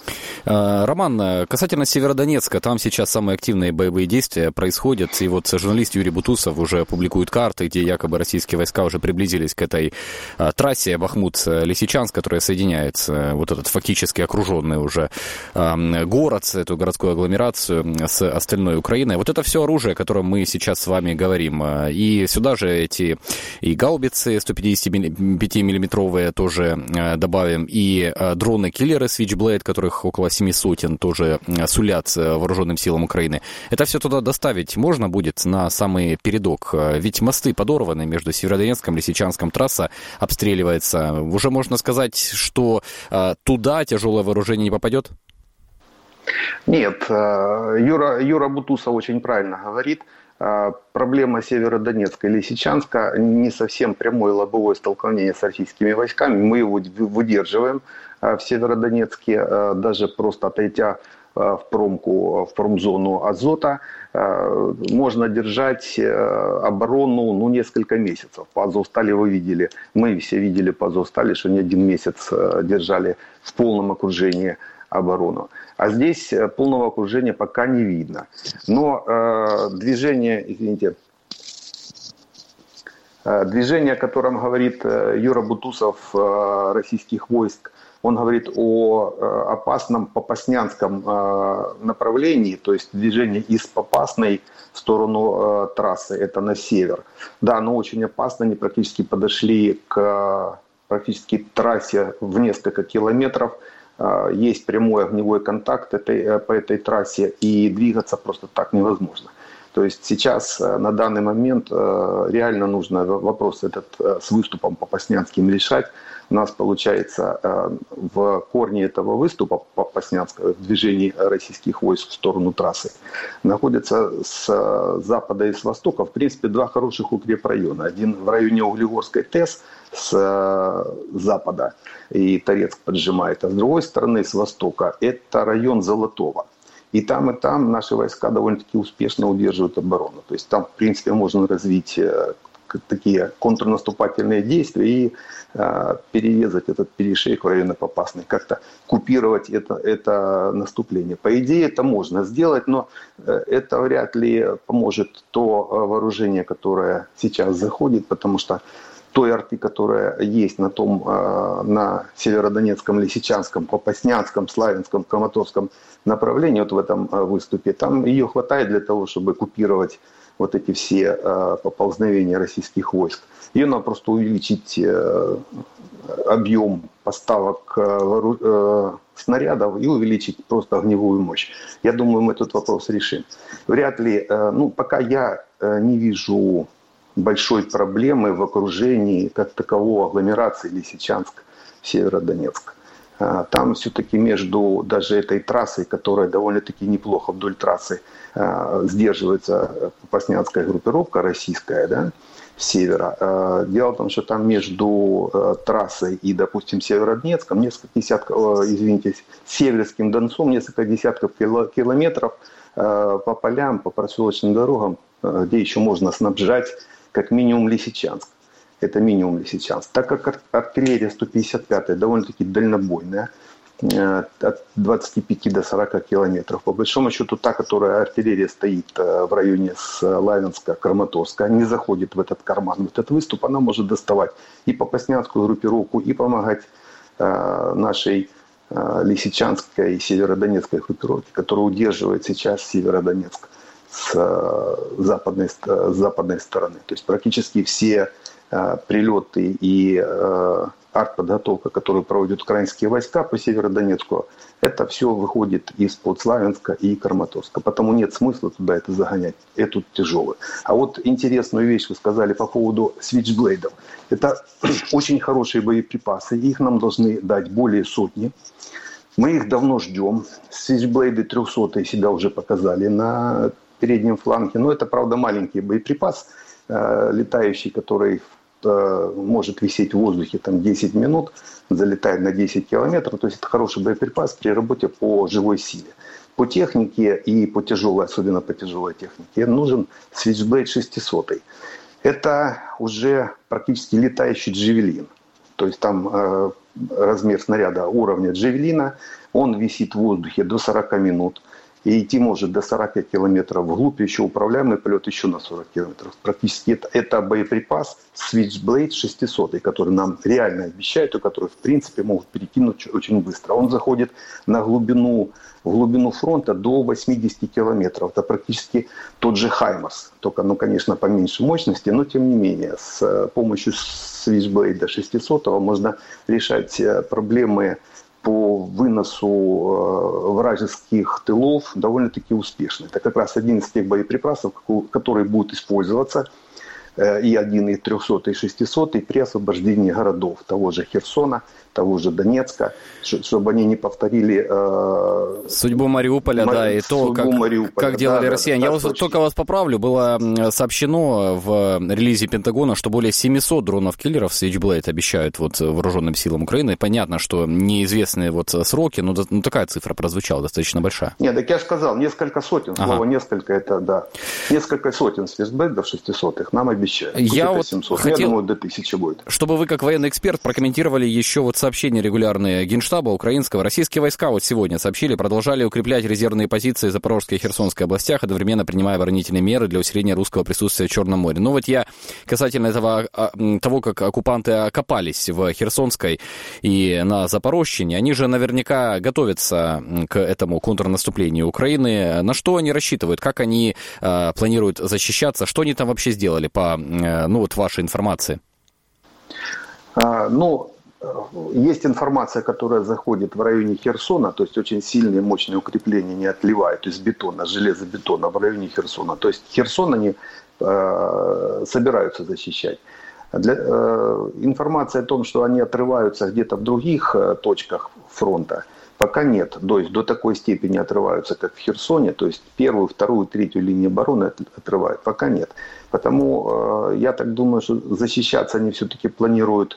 Роман, касательно Северодонецка, там сейчас самые активные боевые действия происходят, и вот журналист Юрий Бутусов уже публикует карты, где якобы российские войска уже приблизились к этой трассе Бахмут-Лисичанск, которая соединяет вот этот фактически окруженный уже город, эту городскую агломерацию с остальной Украиной. Вот это все оружие, о котором мы сейчас с вами говорим. И сюда же эти и гаубицы 155-миллиметровые тоже добавим, и дроны-киллеры Switchblade, которых около 700 тоже сулят вооруженным силам Украины. Это все туда доставить можно будет на самый передок? Ведь мосты подорваны между Северодонецком и Лисичанском, трасса обстреливается. Уже можно сказать, что туда тяжелое вооружение не попадет? Нет, Юра Бутусов очень правильно говорит. Проблема Северодонецка и Лисичанска не совсем прямое лобовое столкновение с российскими войсками. Мы его выдерживаем в Северодонецке, даже просто отойдя в промзону Азота, можно держать оборону несколько месяцев. По Азовстали вы видели, мы все видели по Азовстали, что не один месяц держали в полном окружении оборону. А здесь полного окружения пока не видно. Но движение, о котором говорит Юра Бутусов, российских войск, он говорит о опасном Попаснянском направлении, то есть движение из Попасной в сторону трассы, это на север. Да, оно очень опасно, они практически подошли к трассе в несколько километров. Есть прямой огневой контакт по этой трассе, и двигаться просто так невозможно. То есть сейчас, на данный момент, реально нужно вопрос этот с выступом Попаснянским решать. У нас получается в корне этого выступа Попаснянского, в движении российских войск в сторону трассы, находятся с запада и с востока, в принципе, два хороших укрепрайона. Один в районе Углегорской ТЭС с запада, и Торецк поджимает, а с другой стороны, с востока, это район Золотого. И там наши войска довольно-таки успешно удерживают оборону. То есть там, в принципе, можно развить такие контрнаступательные действия и перерезать этот перешейк в районе Попасной, как-то купировать это наступление. По идее, это можно сделать, но это вряд ли поможет то вооружение, которое сейчас заходит, потому что той арты, которая есть на Северодонецком, Лисичанском, Попаснянском, Славянском, Краматорском направлении, вот в этом выступе, там ее хватает для того, чтобы купировать вот эти все поползновения российских войск. Ее надо просто увеличить объем поставок снарядов и увеличить просто огневую мощь. Я думаю, мы этот вопрос решим. Вряд ли, пока я не вижу большой проблемы в окружении как такового агломерации Лисичанск, Северодонецк. Там все-таки между даже этой трассой, которая довольно-таки неплохо вдоль трассы сдерживается Попаснянская группировка российская, да, с севера. Дело в том, что там между трассой и, допустим, Северодонецком Северским Донцом несколько десятков километров по полям, по проселочным дорогам, где еще можно снабжать как минимум Лисичанск. Это минимум Лисичанск. Так как артиллерия 155-я довольно-таки дальнобойная, от 25 до 40 километров. По большому счету, та, которая артиллерия стоит в районе Славянска, Краматорска, не заходит в этот карман, в этот выступ, она может доставать и Попаснянскую группировку, и помогать нашей Лисичанской и Северодонецкой группировке, которая удерживает сейчас Северодонецк с западной стороны. То есть практически все прилеты и артподготовка, которую проводят украинские войска по Северодонецку, это все выходит из-под Славянска и Краматорска. Потому нет смысла туда это загонять. Это тяжело. А вот интересную вещь вы сказали по поводу свитчблейдов. Это очень хорошие боеприпасы. Их нам должны дать более сотни. Мы их давно ждем. Свитчблейды 300 себя уже показали на переднем фланге. Но это, правда, маленький боеприпас, летающий, который может висеть в воздухе там 10 минут, залетает на 10 километров. То есть это хороший боеприпас при работе по живой силе. По технике и по тяжелой, особенно по тяжелой технике, нужен Switchblade 600. Это уже практически летающий джавелин. То есть там размер снаряда уровня джавелина, он висит в воздухе до 40 минут. И идти может до 40 километров вглубь, еще управляемый полет еще на 40 километров. Практически это боеприпас Switchblade 600, который нам реально обещают, и который в принципе могут перекинуть очень быстро. Он заходит в глубину фронта до 80 километров. Это практически тот же Хаймарс, только, конечно, поменьше мощности, но тем не менее с помощью Switchblade 600 можно решать проблемы по выносу вражеских тылов довольно-таки успешно. Это как раз один из тех боеприпасов, который будет использоваться и 1, и 300, и 600 при освобождении городов того же Херсона, того же Донецка, чтобы они не повторили судьбу Мариуполя, да, и то, как делали россияне. Я вот только вас поправлю, было сообщено в релизе Пентагона, что более 700 дронов-киллеров Switchblade обещают вот вооруженным силам Украины. Понятно, что неизвестные вот сроки, но такая цифра прозвучала, достаточно большая. Нет, так я же сказал, несколько сотен, слово несколько, это да. Несколько сотен Switchblade 600-х нам обещают. Я вот 700. хотел, я думаю, до 1000 будет. Чтобы вы, как военный эксперт, прокомментировали еще вот сообщения регулярные Генштаба украинского. Российские войска вот сегодня сообщили, продолжали укреплять резервные позиции в Запорожской и Херсонской областях, одновременно принимая оборонительные меры для усиления русского присутствия в Черном море. Но вот я касательно того, как оккупанты окопались в Херсонской и на Запорожщине, они же наверняка готовятся к этому контрнаступлению Украины. На что они рассчитывают? Как они планируют защищаться? Что они там вообще сделали по вашей информации? Есть информация, которая заходит в районе Херсона, то есть очень сильные, мощные укрепления не отливают из бетона, железобетона в районе Херсона. То есть Херсон они собираются защищать. Информация о том, что они отрываются где-то в других точках фронта, пока нет. То есть до такой степени отрываются, как в Херсоне, то есть первую, вторую, третью линию обороны отрывают, пока нет. Потому я так думаю, что защищаться они все-таки планируют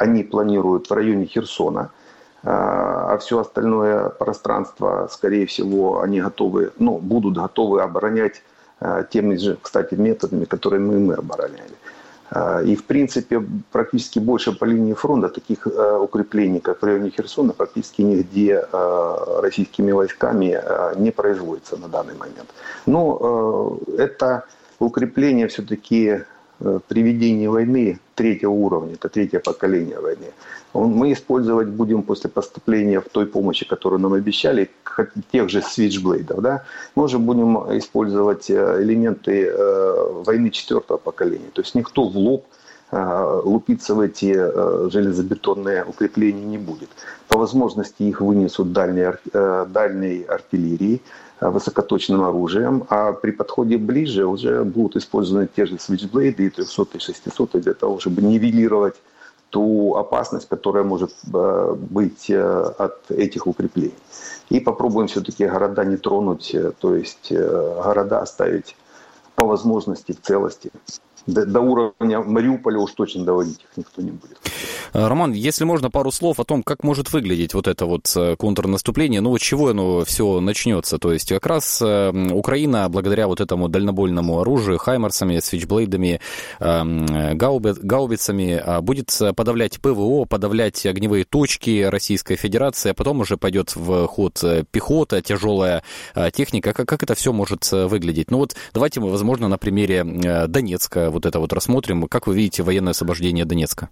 в районе Херсона, а все остальное пространство, скорее всего, они будут готовы оборонять теми же, кстати, методами, которыми мы обороняли. И, в принципе, практически больше по линии фронта таких укреплений, как в районе Херсона, практически нигде российскими войсками не производится на данный момент. Но это укрепление все-таки при ведении войны третьего уровня, это третье поколение войны. Мы использовать будем после поступления в той помощи, которую нам обещали, тех же Switchblade, да? Мы уже будем использовать элементы войны четвертого поколения. То есть никто в лоб лупиться в эти железобетонные укрепления не будет. По возможности их вынесут дальней артиллерией, высокоточным оружием, а при подходе ближе уже будут использованы те же Switchblade и 300 и 600 для того, чтобы нивелировать ту опасность, которая может быть от этих укреплений. И попробуем все-таки города не тронуть, то есть города оставить по возможности в целости. До уровня Мариуполя уж точно доводить их никто не будет. Роман, если можно, пару слов о том, как может выглядеть вот это вот контрнаступление, с чего оно все начнется. То есть как раз Украина, благодаря вот этому дальнобойному оружию, хаймарсами, свитчблейдами, гаубицами, будет подавлять ПВО, подавлять огневые точки Российской Федерации, а потом уже пойдет в ход пехота, тяжелая техника. Как это все может выглядеть? Давайте мы, возможно, на примере Донецка вот это вот рассмотрим. Как вы видите военное освобождение Донецка?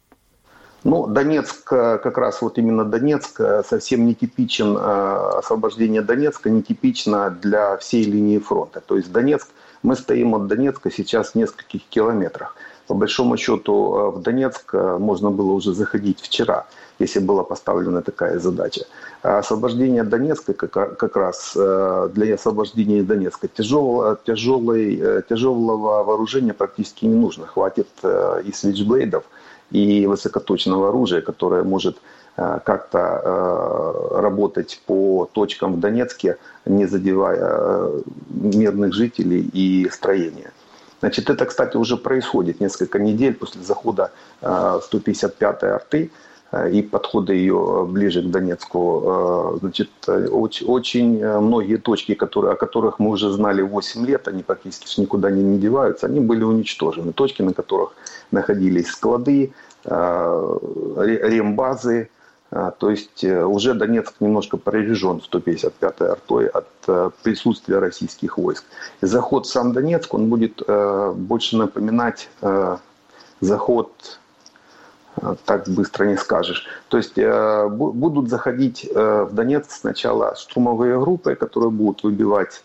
Донецк, как раз вот именно Донецк, совсем нетипичен, освобождение Донецка нетипично для всей линии фронта. То есть мы стоим от Донецка сейчас в нескольких километрах. По большому счету в Донецк можно было уже заходить вчера, если была поставлена такая задача. А освобождение Донецка как раз для освобождения Донецка тяжелого вооружения практически не нужно. Хватит и свитчблейдов, и высокоточного оружия, которое может как-то работать по точкам в Донецке, не задевая мирных жителей и строения. Значит, это, кстати, уже происходит несколько недель после захода 155-й арты и подхода ее ближе к Донецку. Значит, очень многие точки, о которых мы уже знали 8 лет, они практически никуда не деваются, они были уничтожены. Точки, на которых находились склады, рембазы. То есть уже Донецк немножко прорежен 155-й артой от присутствия российских войск. И заход в сам Донецк, он будет больше напоминать заход, так быстро не скажешь. То есть будут заходить в Донецк сначала штурмовые группы, которые будут выбивать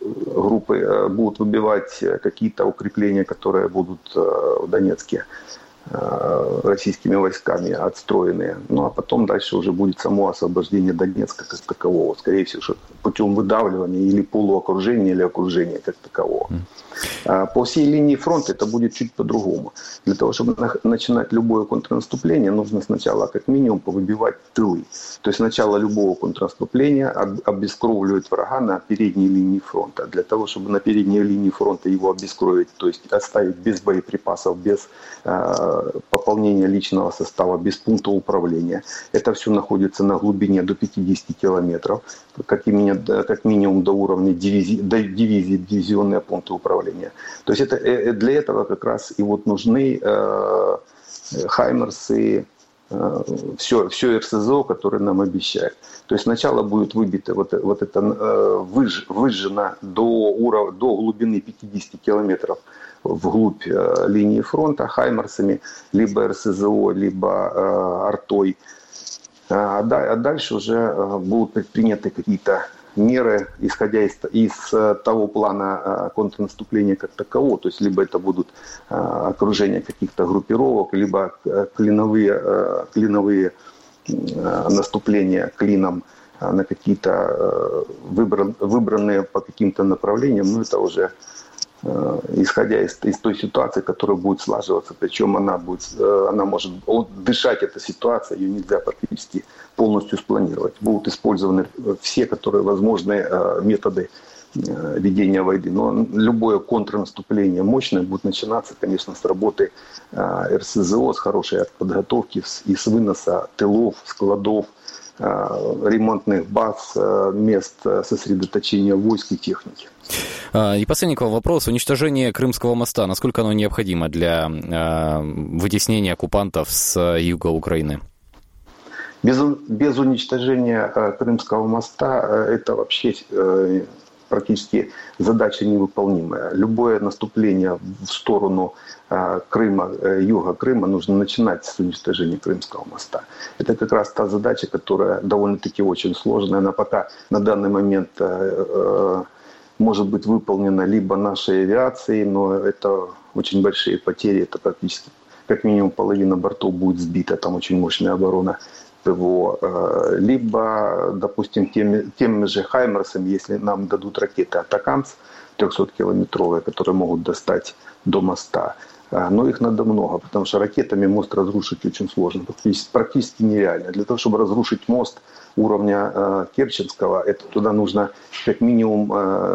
какие-то укрепления, которые будут в Донецке. российскими войсками отстроенные. Ну а потом дальше уже будет само освобождение Донецка как такового. Скорее всего, путем выдавливания или полуокружения, или окружения как такового. По всей линии фронта это будет чуть по-другому. Для того, чтобы начинать любое контрнаступление, нужно сначала как минимум повыбивать тылы. То есть начало любого контрнаступления обескровливать врага на передней линии фронта. Для того, чтобы на передней линии фронта его обескровить, то есть оставить без боеприпасов, без пополнения личного состава, без пункта управления. Это все находится на глубине до 50 километров, как минимум до уровня дивизии, дивизионные пункты управления. То есть для этого как раз и вот нужны «Хаймерсы», все РСЗО, которое нам обещают. То есть сначала будет выбито вот это выжжено до глубины 50 километров вглубь линии фронта «Хаймерсами», либо РСЗО, либо артой. А дальше уже будут предприняты какие-то меры, исходя из того плана контрнаступления как такового. То есть либо это будут окружения каких-то группировок, либо клиновые наступления клином на какие-то выбранные по каким-то направлениям. Но это уже исходя из той ситуации, которая будет слаживаться. Причем она может дышать, эта ситуация, ее нельзя практически полностью спланировать. Будут использованы все, которые возможные методы ведения войны. Но любое контрнаступление мощное будет начинаться, конечно, с работы РСЗО, с хорошей подготовки и с выноса тылов, складов, ремонтных баз, мест сосредоточения войск и техники. И последний к вам вопрос. Уничтожение Крымского моста, насколько оно необходимо для вытеснения оккупантов с юга Украины? Без уничтожения Крымского моста это вообще практически задача невыполнимая. Любое наступление в сторону Крыма, юга Крыма, нужно начинать с уничтожения Крымского моста. Это как раз та задача, которая довольно-таки очень сложная. Она пока на данный момент может быть выполнена либо нашей авиацией, но это очень большие потери, это практически как минимум половина бортов будет сбита, там очень мощная оборона ПВО, либо, допустим, теми же «Хаймерсами», если нам дадут ракеты «Атакамс» 300-километровые, которые могут достать до моста. Но их надо много, потому что ракетами мост разрушить очень сложно, практически нереально. Для того, чтобы разрушить мост уровня Керченского, это туда нужно как минимум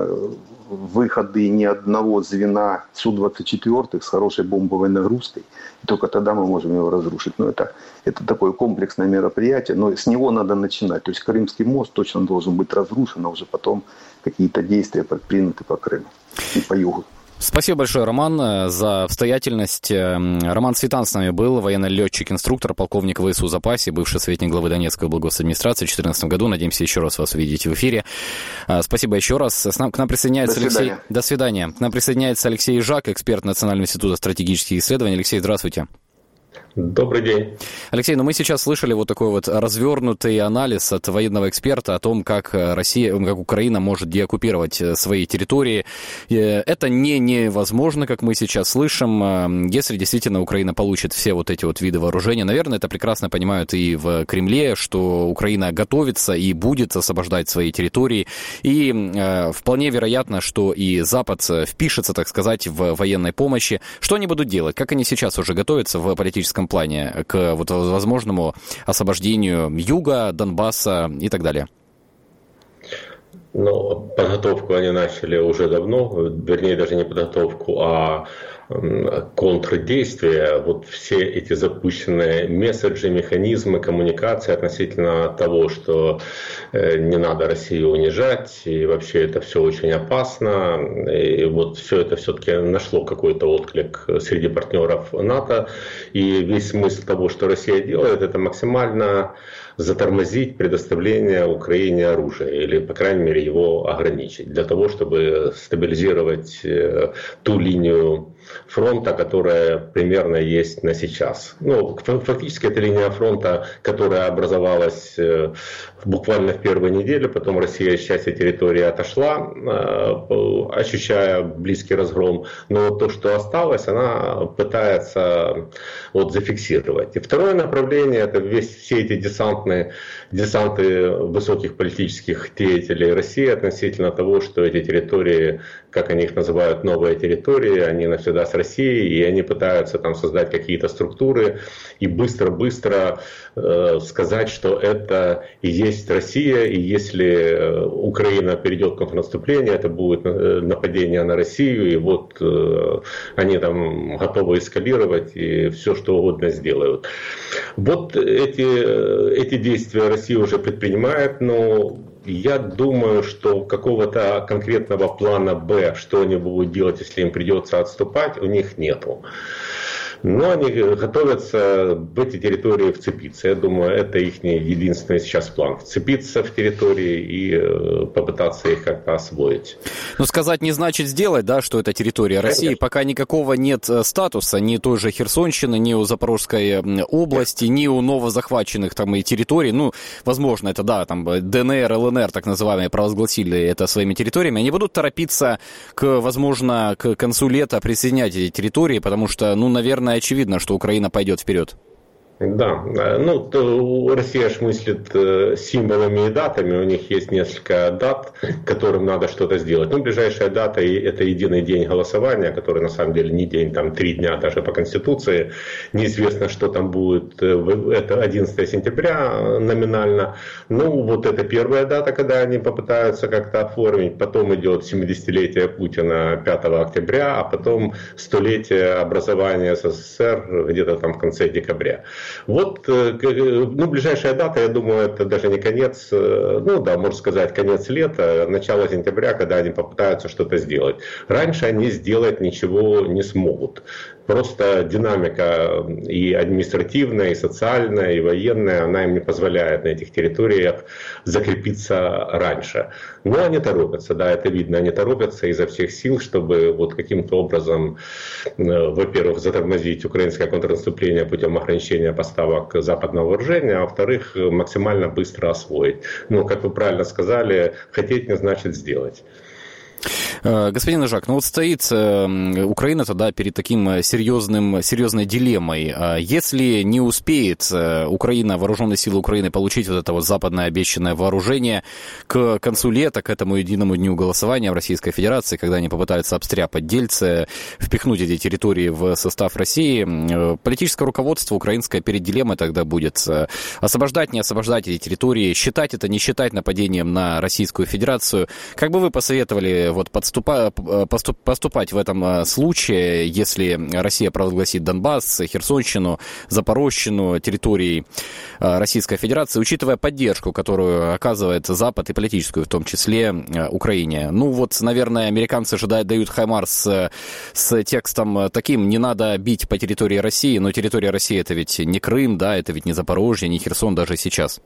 выходы не одного звена Су-24 с хорошей бомбовой нагрузкой. И только тогда мы можем его разрушить. Но это такое комплексное мероприятие, но с него надо начинать. То есть Крымский мост точно должен быть разрушен, а уже потом какие-то действия предприняты по Крыму и по югу. Спасибо большое, Роман, за обстоятельность. Роман Цветан с нами был, военный летчик-инструктор, полковник ВСУ в запасе, бывший советник главы Донецкой облгосадминистрации в 2014 году. Надеемся еще раз вас увидеть в эфире. Спасибо еще раз. К нам присоединяется Алексей. До свидания. К нам присоединяется Алексей Жак, эксперт Национального института стратегических исследований. Алексей, здравствуйте. Добрый день. Алексей, мы сейчас слышали вот такой вот развернутый анализ от военного эксперта о том, как Украина может деоккупировать свои территории. Это невозможно, как мы сейчас слышим, если действительно Украина получит все вот эти вот виды вооружения. Наверное, это прекрасно понимают и в Кремле, что Украина готовится и будет освобождать свои территории. И вполне вероятно, что и Запад впишется, так сказать, в военной помощи. Что они будут делать? Как они сейчас уже готовятся в политическом плане к вот возможному освобождению юга, Донбасса и так далее? Ну, подготовку они начали уже давно, вернее, даже не подготовку, а контрдействия. Вот все эти запущенные месседжи, механизмы коммуникации относительно того, что не надо Россию унижать, и вообще это все очень опасно. И вот все это все-таки нашло какой-то отклик среди партнеров НАТО. И весь смысл того, что Россия делает, это максимально затормозить предоставление Украине оружия, или, по крайней мере, его ограничить, для того, чтобы стабилизировать ту линию фронта, которая примерно есть на сейчас. Ну, фактически это линия фронта, которая образовалась буквально в первой неделе, потом Россия с части территории отошла, ощущая близкий разгром, но то, что осталось, она пытается зафиксировать. И второе направление — это все эти десанты высоких политических деятелей России относительно того, что эти территории, как они их называют, новые территории, они навсегда с Россией, и они пытаются там создать какие-то структуры и быстро-быстро сказать, что это и есть Россия, и если Украина перейдет к контрнаступлению, это будет нападение на Россию, и вот они там готовы эскалировать и все, что угодно сделают. Вот эти действия Россия уже предпринимает, но я думаю, что какого-то конкретного плана «Б», что они будут делать, если им придется отступать, у них нету. Но они готовятся в эти территории вцепиться. Я думаю, это их единственный сейчас план. Вцепиться в территории и попытаться их как-то освоить. Но сказать не значит сделать, да, что это территория России. Конечно. Пока никакого нет статуса ни той же Херсонщины, ни у Запорожской области, ни у новозахваченных там и территорий. Ну, возможно, это да, там ДНР, ЛНР, так называемые, провозгласили это своими территориями. Они будут торопиться, возможно, к концу лета присоединять эти территории, потому что, ну, наверное, очевидно, что Украина пойдет вперед. Да, ну, Россия ж мыслит символами и датами, у них есть несколько дат, которым надо что-то сделать. Ну, ближайшая дата — это единый день голосования, который на самом деле не день, там 3 дня даже по Конституции. Неизвестно, что там будет, это 11 сентября номинально. Ну, вот это первая дата, когда они попытаются как-то оформить, потом идет 70-летие Путина 5 октября, а потом 100-летие образования СССР где-то там в конце декабря. Вот, ну, ближайшая дата, я думаю, это даже не конец, ну да, можно сказать, конец лета, начало сентября, когда они попытаются что-то сделать. Раньше они сделать ничего не смогут. Просто динамика и административная, и социальная, и военная, она им не позволяет на этих территориях закрепиться раньше. Но они торопятся, да, это видно, они торопятся изо всех сил, чтобы вот каким-то образом, во-первых, затормозить украинское контрнаступление путем ограничения поставок западного вооружения, а во-вторых, максимально быстро освоить. Ну, как вы правильно сказали, хотеть не значит сделать. Господин Ижак, ну вот стоит Украина тогда перед таким серьезной дилеммой. Если не успеет Украина, вооруженные силы Украины получить вот это вот западное обещанное вооружение к концу лета, к этому единому дню голосования в Российской Федерации, когда они попытаются обстряпать дельцы, впихнуть эти территории в состав России, политическое руководство украинское перед дилеммой тогда будет освобождать, не освобождать эти территории, считать это, не считать нападением на Российскую Федерацию. Как бы вы посоветовали вот поступать в этом случае, если Россия провозгласит Донбасс, Херсонщину, Запорожщину территорией Российской Федерации, учитывая поддержку, которую оказывает Запад, и политическую в том числе, Украине? Ну вот, наверное, американцы же дают хаймарс с текстом таким: не надо бить по территории России, но территория России — это ведь не Крым, да, это ведь не Запорожье, не Херсон даже сейчас.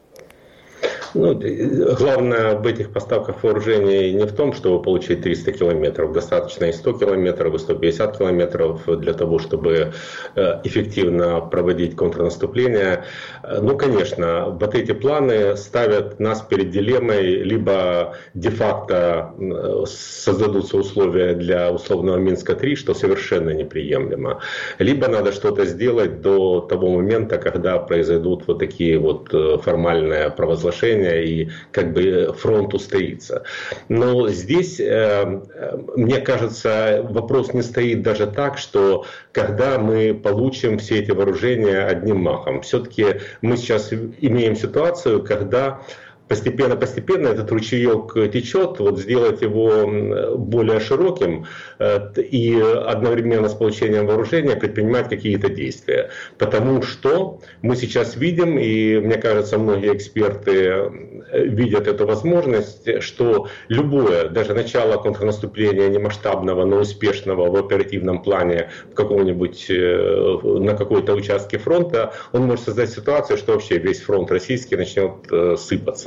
Ну, главное в этих поставках вооружений не в том, чтобы получить 300 километров. Достаточно и 100 километров, и 150 километров для того, чтобы эффективно проводить контрнаступление. Ну, конечно, вот эти планы ставят нас перед дилеммой: либо де-факто создадутся условия для условного Минска-3, что совершенно неприемлемо, либо надо что-то сделать до того момента, когда произойдут вот такие вот формальные провозглашения, и как бы фронт устоится. Но здесь, мне кажется, вопрос не стоит даже так, что когда мы получим все эти вооружения одним махом. Все-таки мы сейчас имеем ситуацию, когда постепенно этот ручеек течет, вот сделать его более широким и одновременно с получением вооружения предпринимать какие-то действия. Потому что мы сейчас видим, и мне кажется, многие эксперты видят эту возможность, что любое, даже начало контрнаступления немасштабного, но успешного в оперативном плане в каком-нибудь, на какой-то участке фронта, он может создать ситуацию, что вообще весь фронт российский начнет сыпаться.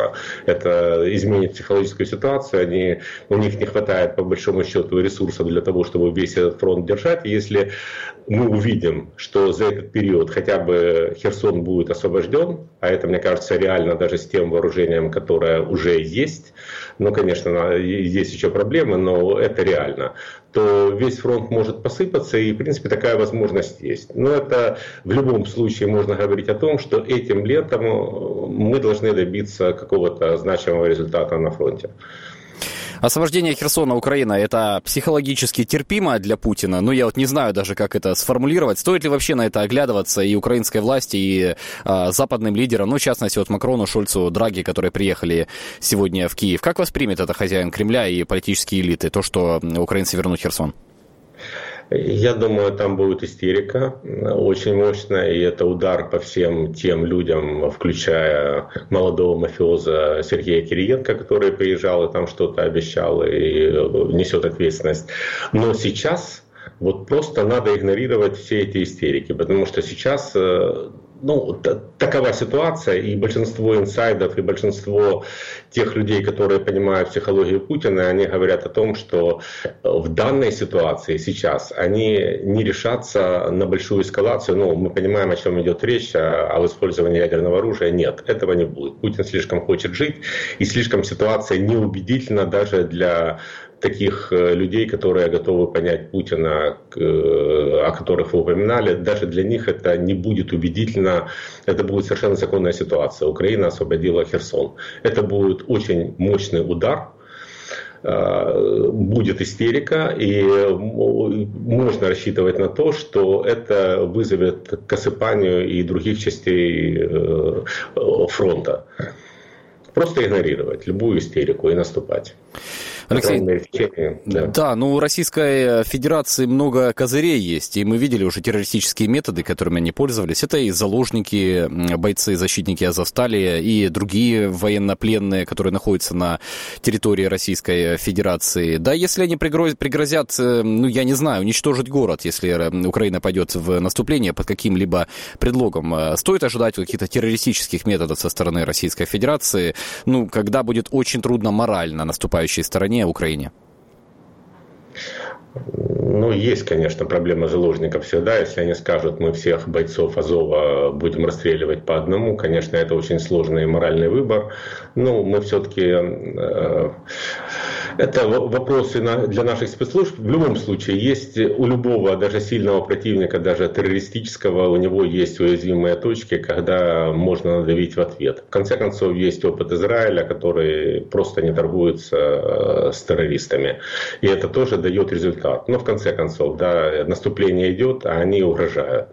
это изменит психологическую ситуацию. У них не хватает, по большому счету, ресурсов для того, чтобы весь этот фронт держать. И если мы увидим, что за этот период хотя бы Херсон будет освобожден, а это, мне кажется, реально даже с тем вооружением, которое уже есть, ну, конечно, есть еще проблемы, но это реально, то весь фронт может посыпаться, и, в принципе, такая возможность есть. Но это в любом случае можно говорить о том, что этим летом мы должны добиться какого-то значимого результата на фронте. Освобождение Херсона, Украина, это психологически терпимо для Путина? Ну, я вот не знаю даже, как это сформулировать. Стоит ли вообще на это оглядываться и украинской власти, и западным лидерам, ну, в частности, вот Макрону, Шольцу, Драги, которые приехали сегодня в Киев? Как воспримет это хозяин Кремля и политические элиты, то, что украинцы вернут Херсон? Я думаю, там будет истерика очень мощная, и это удар по всем тем людям, включая молодого мафиоза Сергея Кириенко, который приезжал и там что-то обещал и несет ответственность. Но сейчас вот просто надо игнорировать все эти истерики, потому что сейчас... такова ситуация, и большинство инсайдов, и большинство тех людей, которые понимают психологию Путина, они говорят о том, что в данной ситуации сейчас они не решатся на большую эскалацию. Мы понимаем, о чем идет речь, а об использовании ядерного оружия нет, этого не будет. Путин слишком хочет жить, и слишком ситуация неубедительна даже для таких людей, которые готовы понять Путина, о которых вы упоминали, даже для них это не будет убедительно, это будет совершенно законная ситуация. Украина освободила Херсон. Это будет очень мощный удар, будет истерика, и можно рассчитывать на то, что это вызовет к осыпанию и других частей фронта. Просто игнорировать любую истерику и наступать. Алексей, да, у Российской Федерации много козырей есть, и мы видели уже террористические методы, которыми они пользовались. Это и заложники, бойцы, защитники Азовстали, и другие военнопленные, которые находятся на территории Российской Федерации. Да, если они пригрозят, я не знаю, уничтожить город, если Украина пойдет в наступление под каким-либо предлогом, стоит ожидать каких-то террористических методов со стороны Российской Федерации, когда будет очень трудно морально наступающей стороне Украине? Есть, конечно, проблема заложников всегда. Если они скажут, мы всех бойцов Азова будем расстреливать по одному, конечно, это очень сложный моральный выбор. Мы все-таки... Это вопросы для наших спецслужб. В любом случае, есть у любого, даже сильного противника, даже террористического, у него есть уязвимые точки, когда можно надавить в ответ. В конце концов, есть опыт Израиля, который просто не торгуется с террористами. И это тоже дает результат. Но в конце концов, наступление идет, а они угрожают.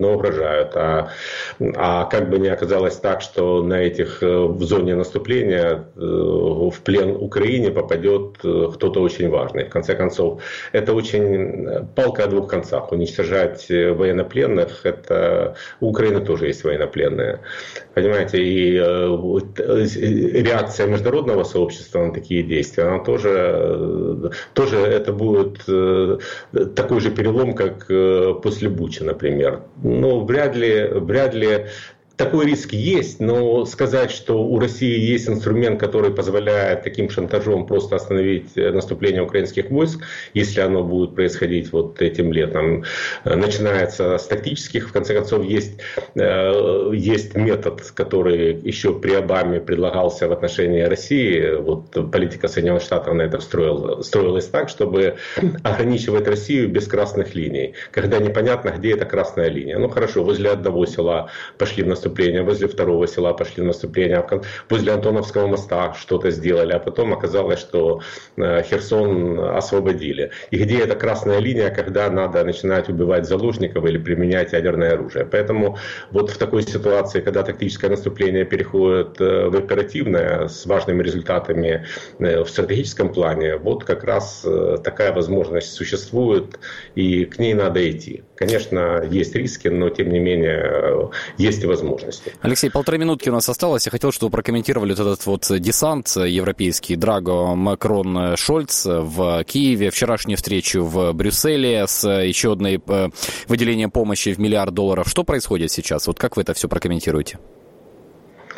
А как бы ни оказалось так, что в зоне наступления в плен Украине попадет кто-то очень важный. В конце концов, это очень палка о двух концах. Уничтожать военнопленных, у Украины тоже есть военнопленные. Понимаете, и реакция международного сообщества на такие действия, она тоже это будет такой же перелом, как после Бучи, например. Вряд ли такой риск есть, но сказать, что у России есть инструмент, который позволяет таким шантажом просто остановить наступление украинских войск, если оно будет происходить этим летом, начинается с тактических. В конце концов, есть метод, который еще при Обаме предлагался в отношении России. Политика Соединенных Штатов на это строилась так, чтобы ограничивать Россию без красных линий, когда непонятно, где эта красная линия. Хорошо, возле одного села пошли в наступление, возле второго села пошли в наступление, возле Антоновского моста что-то сделали, а потом оказалось, что Херсон освободили. И где эта красная линия, когда надо начинать убивать заложников или применять ядерное оружие. Поэтому в такой ситуации, когда тактическое наступление переходит в оперативное с важными результатами в стратегическом плане, как раз такая возможность существует, и к ней надо идти. Конечно, есть риски, но тем не менее есть и возможности. Алексей, 1,5 минутки у нас осталось. Я хотел, чтобы вы прокомментировали этот десант европейский, Драго, Макрон, Шольц в Киеве, вчерашнюю встречу в Брюсселе с еще одной выделением помощи в $1 миллиард. Что происходит сейчас? Как вы это все прокомментируете?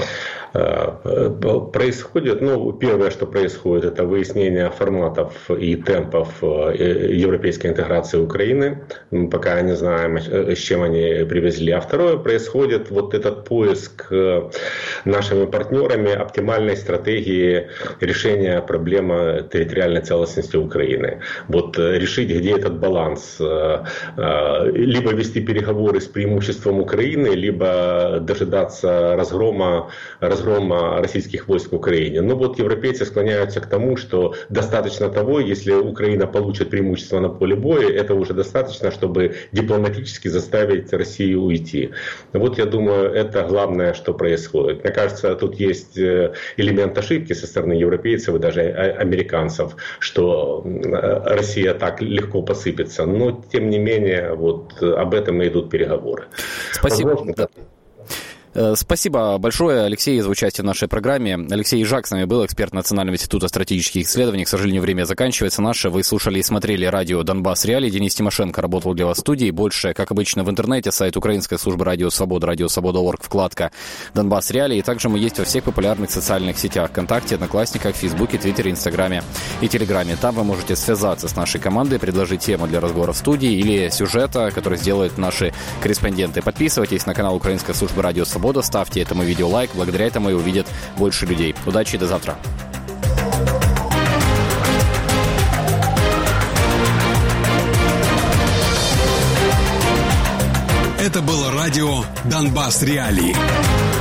Происходит, первое, что происходит, это выяснение форматов и темпов европейской интеграции Украины. Пока не знаем, с чем они привезли. А второе, происходит вот этот поиск нашими партнерами оптимальной стратегии решения проблемы территориальной целостности Украины. Вот решить, где этот баланс. Либо вести переговоры с преимуществом Украины, либо дожидаться разгрома российских войск в Украине. Но вот европейцы склоняются к тому, что достаточно того, если Украина получит преимущество на поле боя, это уже достаточно, чтобы дипломатически заставить Россию уйти. Вот я думаю, это главное, что происходит. Мне кажется, тут есть элемент ошибки со стороны европейцев и даже американцев, что Россия так легко посыпется. Но, тем не менее, вот об этом и идут переговоры. Спасибо. Спасибо большое, Алексей, за участие в нашей программе. Алексей Ежак с нами был, эксперт Национального института стратегических исследований. К сожалению, время заканчивается наше. Вы слушали и смотрели радио «Донбасс Реалии». Денис Тимошенко работал для вас в студии. Больше, как обычно, в интернете, сайт украинской службы «Радио Свобода», радиосвобода.орг, вкладка «Донбасс Реалии». И также мы есть во всех популярных социальных сетях: ВКонтакте, Одноклассниках, Фейсбуке, Твиттере, Инстаграме и Телеграме. Там вы можете связаться с нашей командой, предложить тему для разговора в студии или сюжета, который сделают наши корреспонденты. Подписывайтесь на канал Украинской службы «Радио Свобода», ставьте этому видео лайк, благодаря этому и увидят больше людей. Удачи и до завтра. Это было радио «Донбасс Реалии».